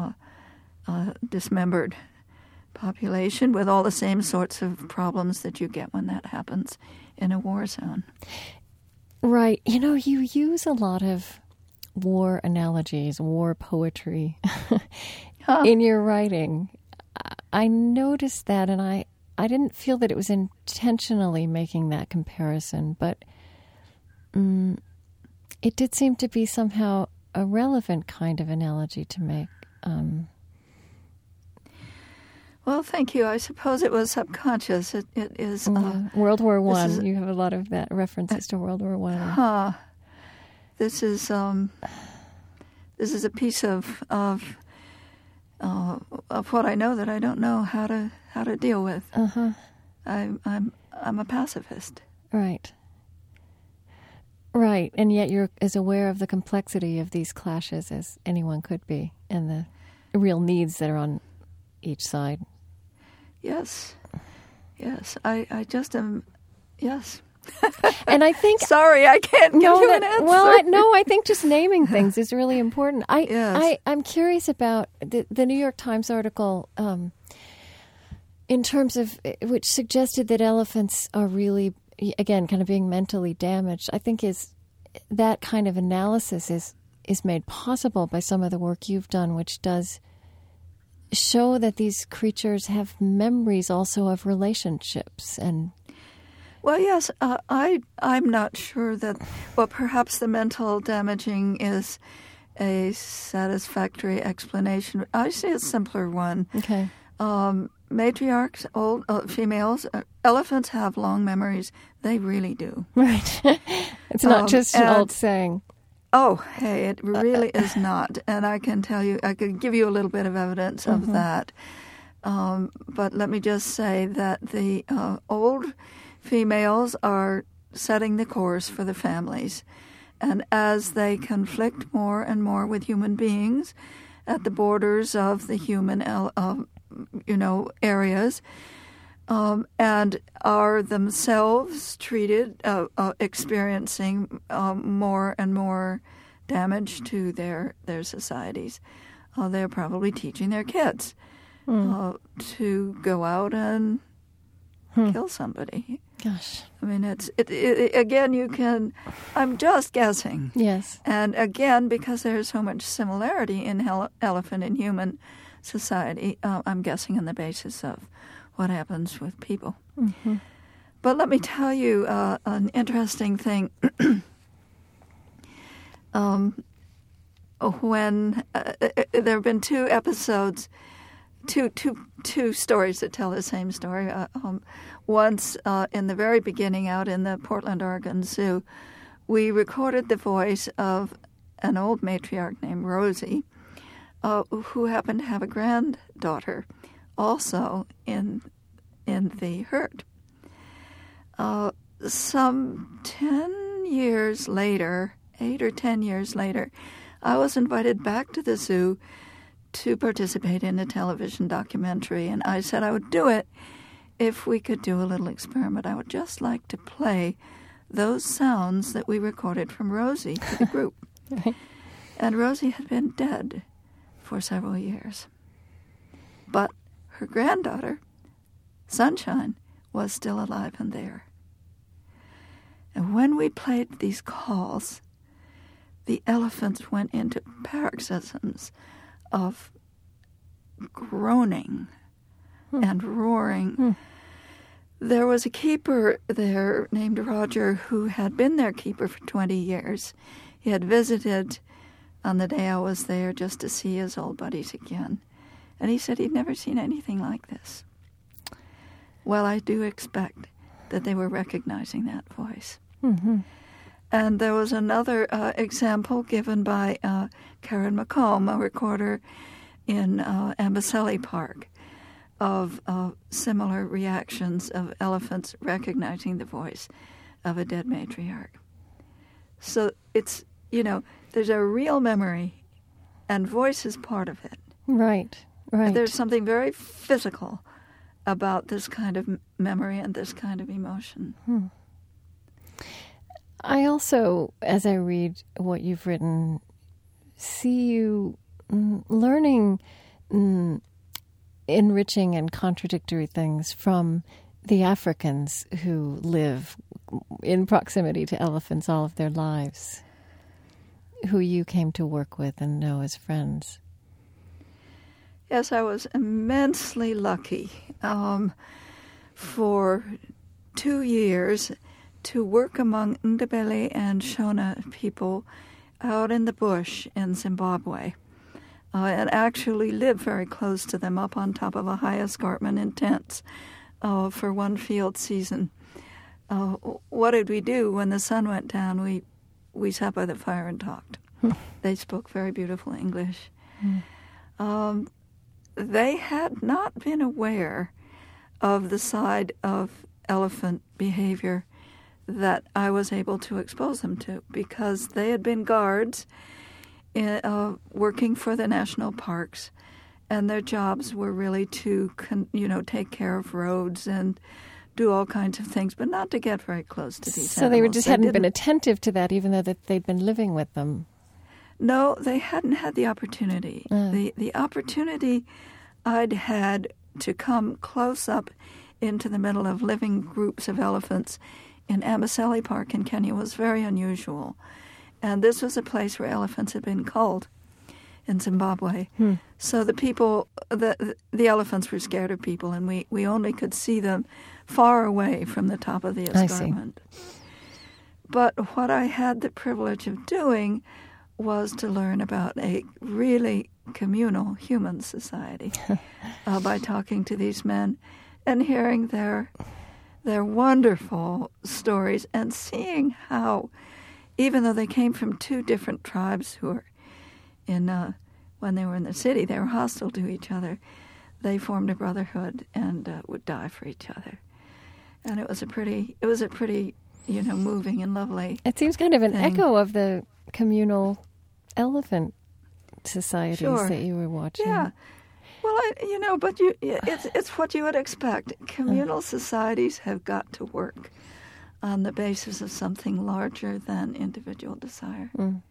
dismembered population with all the same sorts of problems that you get when that happens in a war zone. Right. You know, you use a lot of war analogies, war poetry in your writing. I noticed that, and I didn't feel that it was intentionally making that comparison, but it did seem to be somehow a relevant kind of analogy to make. Well, thank you. I suppose it was subconscious. It is... World War I. You have a lot of that references to World War I. This is a piece of what I know that I don't know how to deal with. Uh-huh. I'm a pacifist. Right. Right, and yet you're as aware of the complexity of these clashes as anyone could be, and the real needs that are on each side. Yes. I just am. Yes. And I think... Sorry, I can't give you an answer. Well, I think just naming things is really important. I'm curious about the New York Times article in terms of which suggested that elephants are really, again, kind of being mentally damaged. I think is that kind of analysis is made possible by some of the work you've done, which does show that these creatures have memories also of relationships and... Well, yes, I'm not sure that... Well, perhaps the mental damaging is a satisfactory explanation. I see a simpler one. Okay. Matriarchs, old females, elephants have long memories. They really do. Right. It's not just an old saying. Oh, hey, it really is not. And I can tell you, I could give you a little bit of evidence of that. But let me just say that the old females are setting the course for the families. And as they conflict more and more with human beings at the borders of the human, areas, and are themselves experiencing more and more damage to their societies, they're probably teaching their kids to go out and kill somebody. Gosh. I mean, again, you can... I'm just guessing. Yes. And again, because there's so much similarity in elephant and human society, I'm guessing on the basis of what happens with people. Mm-hmm. But let me tell you an interesting thing. When there have been two episodes, two stories that tell the same story. Once in the very beginning out in the Portland, Oregon Zoo, we recorded the voice of an old matriarch named Rosie, who happened to have a granddaughter also in the herd. Some 10 years later, 8 or 10 years later, I was invited back to the zoo to participate in a television documentary, and I said I would do it if we could do a little experiment. I would just like to play those sounds that we recorded from Rosie to the group. Right. And Rosie had been dead for several years. But her granddaughter, Sunshine, was still alive and there. And when we played these calls, the elephants went into paroxysms of groaning and roaring. There was a keeper there named Roger who had been their keeper for 20 years. He had visited on the day I was there just to see his old buddies again. And he said he'd never seen anything like this. Well, I do expect that they were recognizing that voice. Mm-hmm. And there was another example given by Karen McComb, a recorder in Amboseli Park, of similar reactions of elephants recognizing the voice of a dead matriarch. So it's, there's a real memory, and voice is part of it. Right, right. There's something very physical about this kind of memory and this kind of emotion. I also, as I read what you've written, see you learning enriching and contradictory things from the Africans who live in proximity to elephants all of their lives, who you came to work with and know as friends. Yes, I was immensely lucky for 2 years to work among Ndebele and Shona people out in the bush in Zimbabwe, and actually live very close to them up on top of a high escarpment in tents for one field season. What did we do when the sun went down? We sat by the fire and talked. They spoke very beautiful English. They had not been aware of the side of elephant behavior that I was able to expose them to, because they had been guards working for the national parks, and their jobs were really to take care of roads and do all kinds of things, but not to get very close to these So animals. they hadn't been attentive to that, even though that they'd been living with them. No, they hadn't had the opportunity. The opportunity I'd had to come close up into the middle of living groups of elephants in Amboseli Park in Kenya was very unusual. And this was a place where elephants had been culled in Zimbabwe. So the people, the elephants were scared of people, and we only could see them far away from the top of the escarpment. But what I had the privilege of doing was to learn about a really communal human society by talking to these men and hearing their wonderful stories and seeing how, even though they came from two different tribes who were when they were in the city, they were hostile to each other, they formed a brotherhood and would die for each other. And it was a pretty moving and lovely. It seems kind of an thing. echo of the communal elephant societies Sure. that you were watching. Yeah. Well, it's what you would expect. Communal societies have got to work on the basis of something larger than individual desire.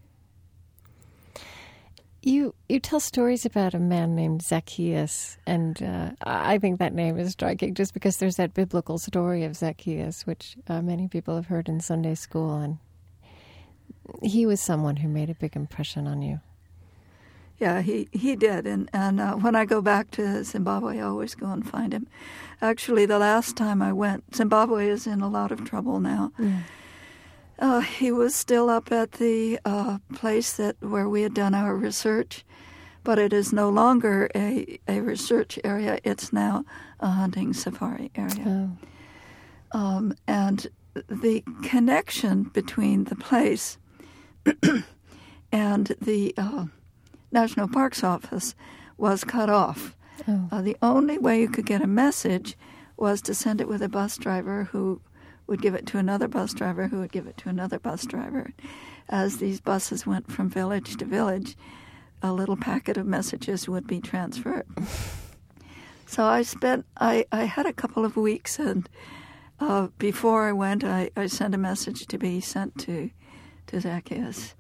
You tell stories about a man named Zacchaeus, and I think that name is striking just because there's that biblical story of Zacchaeus, which many people have heard in Sunday school, and he was someone who made a big impression on you. Yeah, he did, and when I go back to Zimbabwe, I always go and find him. Actually, the last time I went, Zimbabwe is in a lot of trouble now. He was still up at the place where we had done our research, but it is no longer a research area. It's now a hunting safari area. And the connection between the place and the National Parks office was cut off. The only way you could get a message was to send it with a bus driver who would give it to another bus driver who would give it to another bus driver. As these buses went from village to village, a little packet of messages would be transferred. So I had a couple of weeks, and before I went, I sent a message to be sent to Zacchaeus.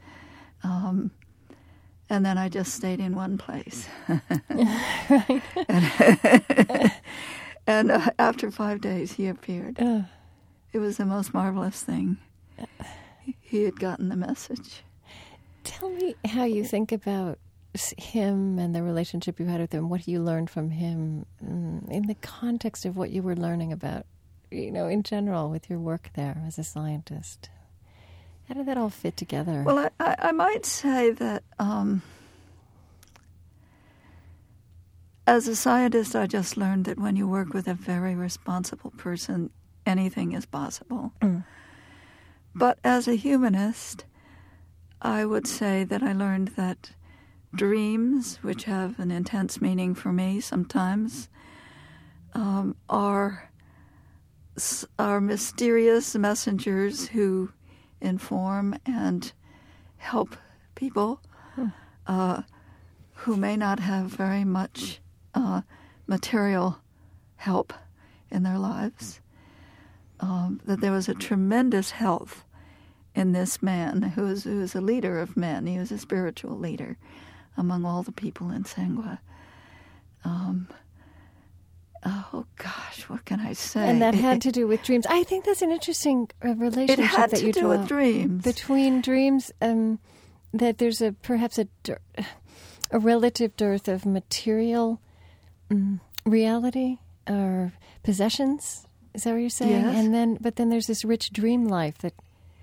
And then I just stayed in one place. And after 5 days, he appeared. It was the most marvelous thing. He had gotten the message. Tell me how you think about him and the relationship you had with him. What you learned from him in the context of what you were learning about, in general with your work there as a scientist. How did that all fit together? Well, I might say that as a scientist, I just learned that when you work with a very responsible person, anything is possible. But as a humanist, I would say that I learned that dreams, which have an intense meaning for me sometimes, are mysterious messengers who inform and help people who may not have very much material help in their lives. That there was a tremendous health in this man who was a leader of men. He was a spiritual leader among all the people in Sangwa. Oh gosh, what can I say? And that had to do with dreams. I think that's an interesting relationship it had that to you do draw with dreams. Between dreams, that there's perhaps a relative dearth of material reality or possessions. Is that what you're saying? Yes. But then there's this rich dream life that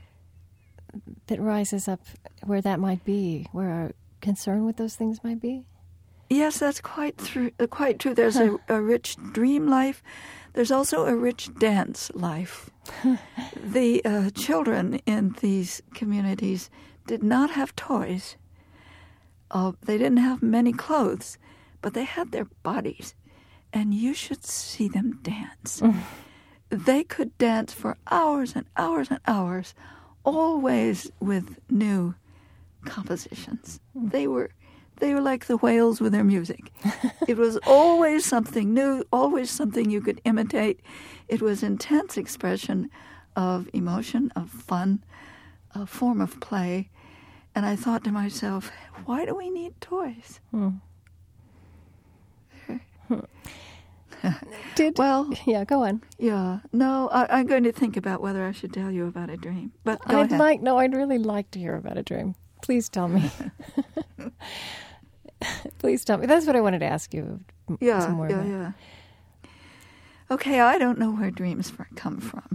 rises up where that might be, where our concern with those things might be. Yes, that's quite true. There's a rich dream life. There's also a rich dance life. The children in these communities did not have toys. They didn't have many clothes, but they had their bodies, and you should see them dance. They could dance for hours and hours and hours, always with new compositions. They were like the whales with their music. It was always something new, always something you could imitate. It was intense expression of emotion, of fun, a form of play. And I thought to myself, why do we need toys? Yeah, go on. Yeah, no, I'm going to think about whether I should tell you about a dream. But go ahead. I'd really like to hear about a dream. Please tell me. Please tell me. That's what I wanted to ask you. Some more about. Yeah. Okay, I don't know where dreams come from.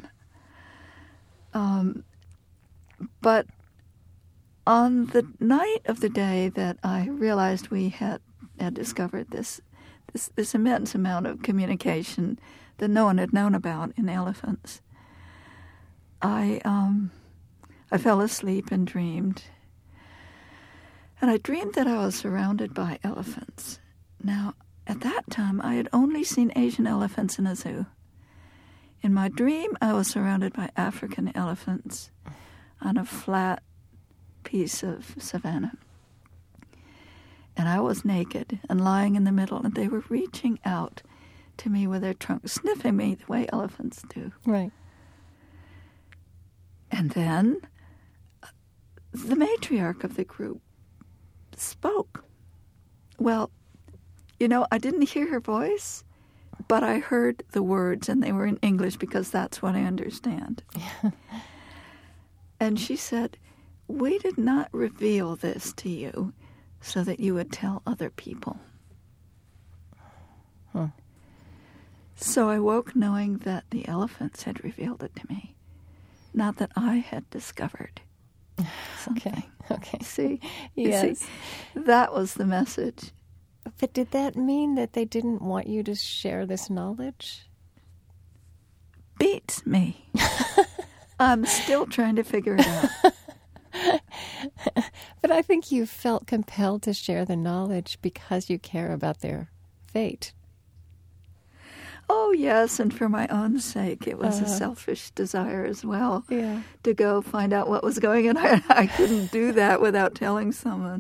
But on the night of the day that I realized we had discovered this immense amount of communication that no one had known about in elephants, I fell asleep and dreamed. And I dreamed that I was surrounded by elephants. Now, at that time, I had only seen Asian elephants in a zoo. In my dream, I was surrounded by African elephants on a flat piece of savanna. And I was naked and lying in the middle, and they were reaching out to me with their trunks, sniffing me the way elephants do. Right. And then the matriarch of the group spoke. Well, I didn't hear her voice, but I heard the words, and they were in English because that's what I understand. And she said, "We did not reveal this to you so that you would tell other people." So I woke knowing that the elephants had revealed it to me, not that I had discovered something. Okay. See? Yes. You see? That was the message. But did that mean that they didn't want you to share this knowledge? Beats me. I'm still trying to figure it out. But I think you felt compelled to share the knowledge because you care about their fate. Oh, yes, and for my own sake. It was a selfish desire as well to go find out what was going on. I couldn't do that without telling someone.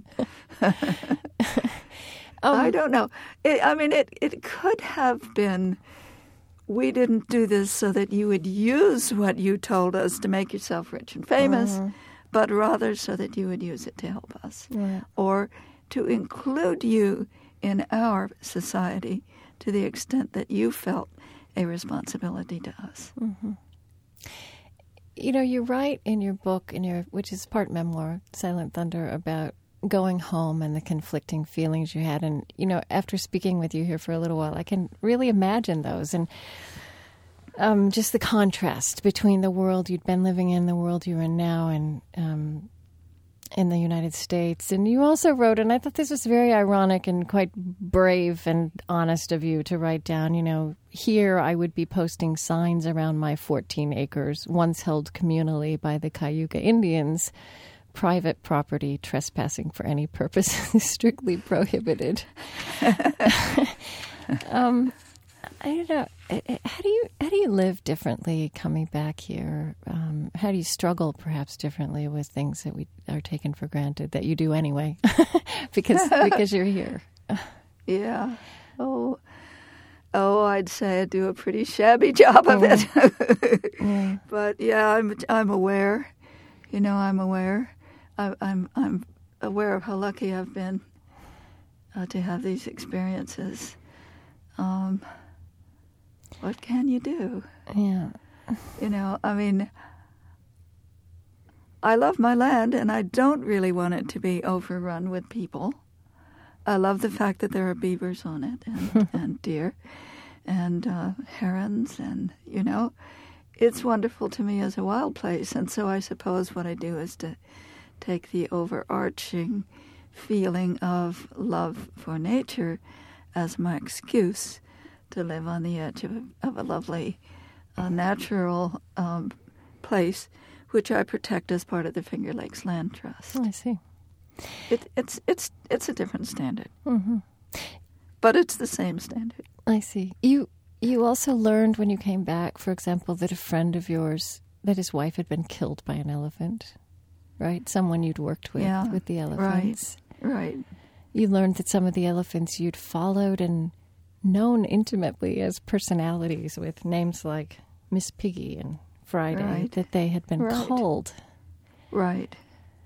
I don't know. It could have been, we didn't do this so that you would use what you told us to make yourself rich and famous, but rather so that you would use it to help us or to include you in our society to the extent that you felt a responsibility to us. Mm-hmm. You know, you write in your book, which is part memoir, Silent Thunder, about going home and the conflicting feelings you had. And, you know, after speaking with you here for a little while, I can really imagine those. And just the contrast between the world you'd been living in, the world you're in now, and in the United States. And you also wrote, and I thought this was very ironic and quite brave and honest of you to write down, you know, here I would be posting signs around my 14 acres, once held communally by the Cayuga Indians. Private property, trespassing for any purpose is strictly prohibited. I don't know. How do you live differently coming back here? How do you struggle perhaps differently with things that we are taken for granted that you do anyway, because you're here? Yeah. Oh, I'd say I do a pretty shabby job of it. Yeah. But yeah, I'm aware. You know, I'm aware. I'm aware of how lucky I've been to have these experiences. What can you do? Yeah. You know, I mean, I love my land, and I don't really want it to be overrun with people. I love the fact that there are beavers on it, and deer, and herons, and, you know, it's wonderful to me as a wild place. And so I suppose what I do is to take the overarching feeling of love for nature as my excuse to live on the edge of a lovely natural place, which I protect as part of the Finger Lakes Land Trust. I see. It's a different standard, but it's the same standard. I see. You also learned when you came back, for example, that a friend of yours, that his wife had been killed by an elephant, right? Someone you'd worked with the elephants. Right. You learned that some of the elephants you'd followed and known intimately as personalities with names like Miss Piggy and Friday, that they had been culled. Right.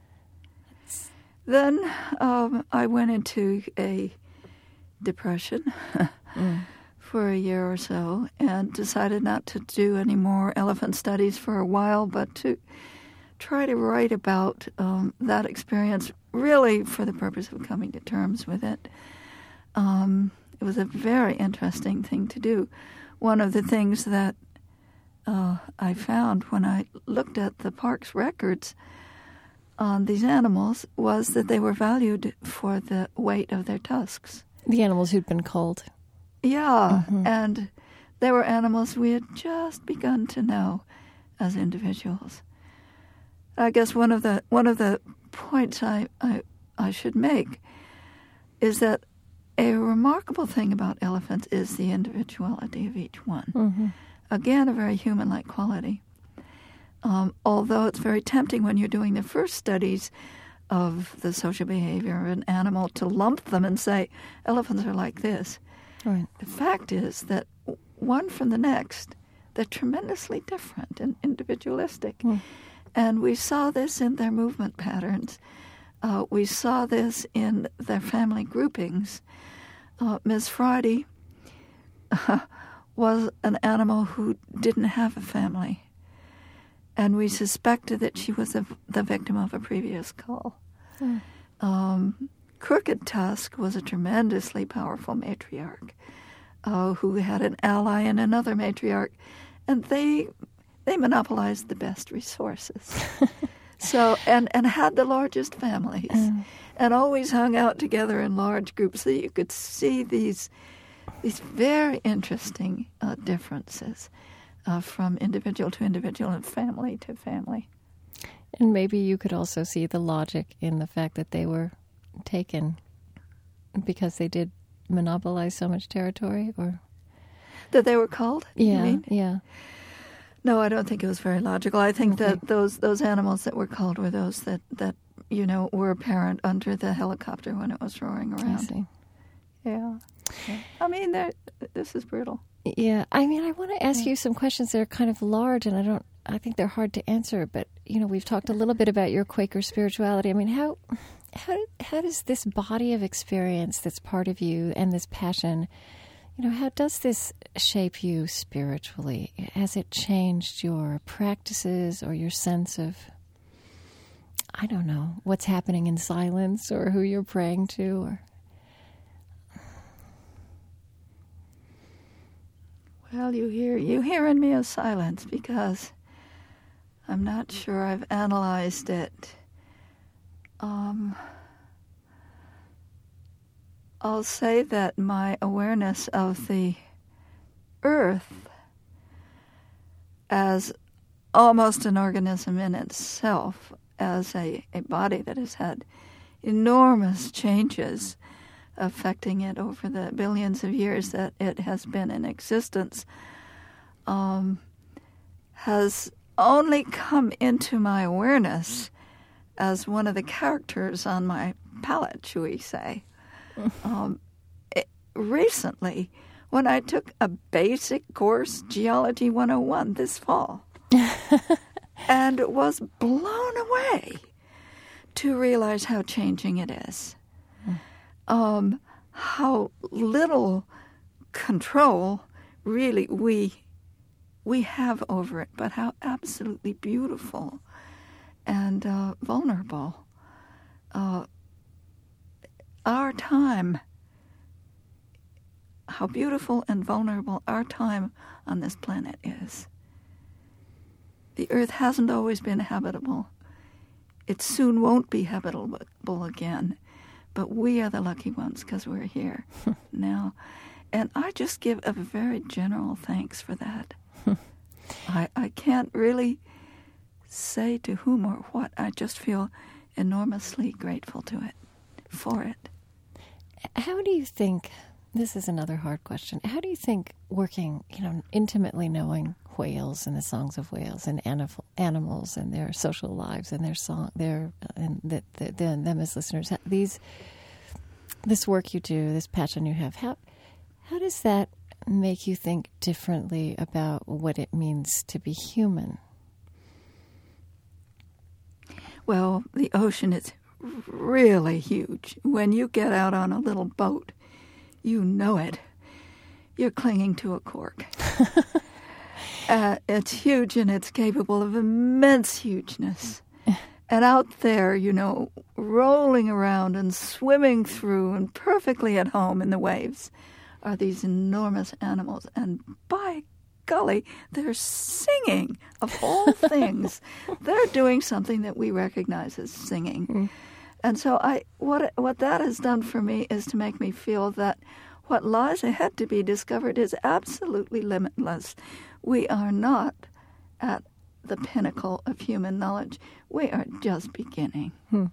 Then I went into a depression for a year or so and decided not to do any more elephant studies for a while, but to try to write about that experience, really for the purpose of coming to terms with it. It was a very interesting thing to do. One of the things that I found when I looked at the park's records on these animals was that they were valued for the weight of their tusks. The animals who'd been culled. Yeah, and they were animals we had just begun to know as individuals. I guess one of the points I should make is that a remarkable thing about elephants is the individuality of each one. Again, a very human-like quality. Although it's very tempting when you're doing the first studies of the social behavior of an animal to lump them and say, elephants are like this. Right. The fact is that one from the next, they're tremendously different and individualistic. And we saw this in their movement patterns. We saw this in their family groupings. Miss Friday was an animal who didn't have a family. And we suspected that she was the victim of a previous cull. Crooked Tusk was a tremendously powerful matriarch who had an ally in another matriarch, and they monopolized the best resources. So and had the largest families, and always hung out together in large groups, so you could see these very interesting differences from individual to individual and family to family. And maybe you could also see the logic in the fact that they were taken because they did monopolize so much territory, or that they were culled. Yeah, you mean? yeah. No, I don't think it was very logical. I think that those animals that were culled were those that were apparent under the helicopter when it was roaring around. I see. Yeah. I mean, this is brutal. Yeah, I mean, I want to ask you some questions that are kind of large, and I think they're hard to answer. But we've talked a little bit about your Quaker spirituality. I mean, how does this body of experience that's part of you and this passion, how does this shape you spiritually? Has it changed your practices or your sense of, I don't know, what's happening in silence or who you're praying to? Or well, you hear in me a silence because I'm not sure I've analyzed it. I'll say that my awareness of the earth as almost an organism in itself, as a body that has had enormous changes affecting it over the billions of years that it has been in existence, has only come into my awareness as one of the characters on my palette, shall we say. Recently, when I took a basic course, Geology 101, this fall, and was blown away to realize how changing it is. How little control really we have over it, but how absolutely beautiful and vulnerable our time, how beautiful and vulnerable our time on this planet is. The earth hasn't always been habitable. It soon won't be habitable again. But we are the lucky ones because we're here now. And I just give a very general thanks for that. I can't really say to whom or what. I just feel enormously grateful for it. How do you think, this is another hard question, how do you think working, intimately knowing whales and the songs of whales and animals and their social lives and them as listeners, this work you do, this passion you have, how does that make you think differently about what it means to be human? Well, the ocean is really huge. When you get out on a little boat, you know it. You're clinging to a cork. It's huge and it's capable of immense hugeness. And out there, rolling around and swimming through and perfectly at home in the waves are these enormous animals. And by golly, they're singing, of all things. They're doing something that we recognize as singing. And so what that has done for me is to make me feel that what lies ahead to be discovered is absolutely limitless. We are not at the pinnacle of human knowledge. We are just beginning.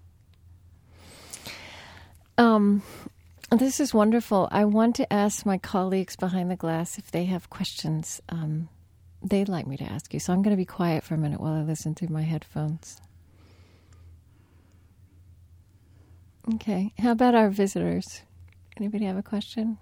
This is wonderful. I want to ask my colleagues behind the glass if they have questions they'd like me to ask you. So I'm going to be quiet for a minute while I listen through my headphones. Okay. How about our visitors? Anybody have a question?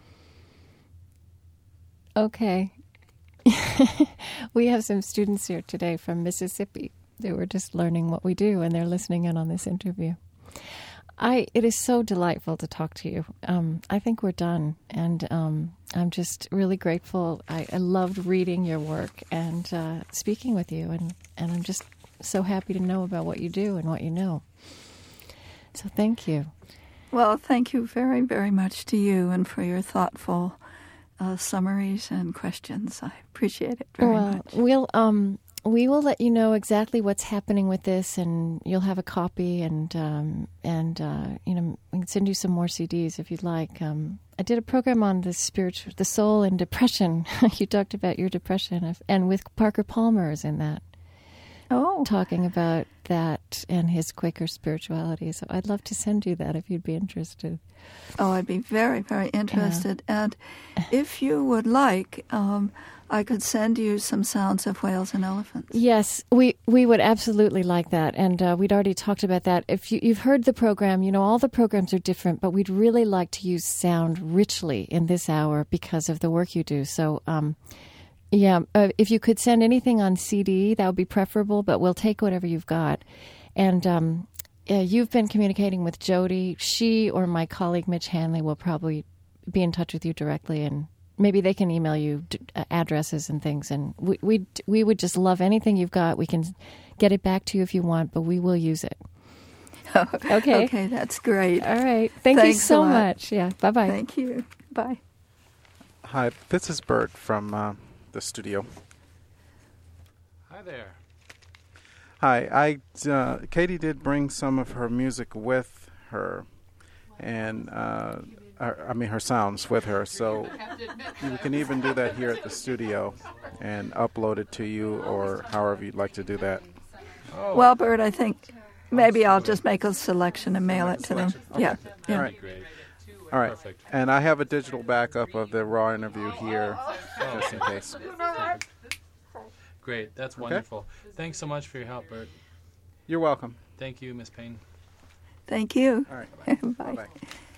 Okay. We have some students here today from Mississippi. They were just learning what we do, and they're listening in on this interview. It is so delightful to talk to you. I think we're done, and I'm just really grateful. I loved reading your work and speaking with you, and I'm just so happy to know about what you do and what you know. So thank you. Well, thank you very, very much to you and for your thoughtful summaries and questions. I appreciate it very much. We will let you know exactly what's happening with this, and you'll have a copy, and we can send you some more CDs if you'd like. I did a program on the soul and depression. You talked about your depression, and with Parker Palmer is in that. talking about that and his Quaker spirituality. So I'd love to send you that if you'd be interested. Oh, I'd be very, very interested. Yeah. And if you would like, I could send you some sounds of whales and elephants. Yes, we would absolutely like that. And we'd already talked about that. If you've heard the program, you know, all the programs are different, but we'd really like to use sound richly in this hour because of the work you do. So, if you could send anything on CD, that would be preferable, but we'll take whatever you've got. And you've been communicating with Jody. She or my colleague Mitch Hanley will probably be in touch with you directly, and maybe they can email you addresses and things. And we would just love anything you've got. We can get it back to you if you want, but we will use it. Okay. Okay, that's great. All right. Thanks you so much. Yeah. Bye-bye. Thank you. Bye. Hi, this is Bert from the studio. Hi there. Hi, Katie did bring some of her music with her, and her sounds with her. So you can even do that here at the studio and upload it to you, or however you'd like to do that. Oh. Well, Bert, I think maybe I'll just make a selection and mail it to them. Okay. Yeah. All right. Great. All right. Perfect. And I have a digital backup of the raw interview here, just in case. Great. That's wonderful. Thanks so much for your help, Bert. You're welcome. Thank you, Miss Payne. Thank you. All right. Bye. Bye-bye.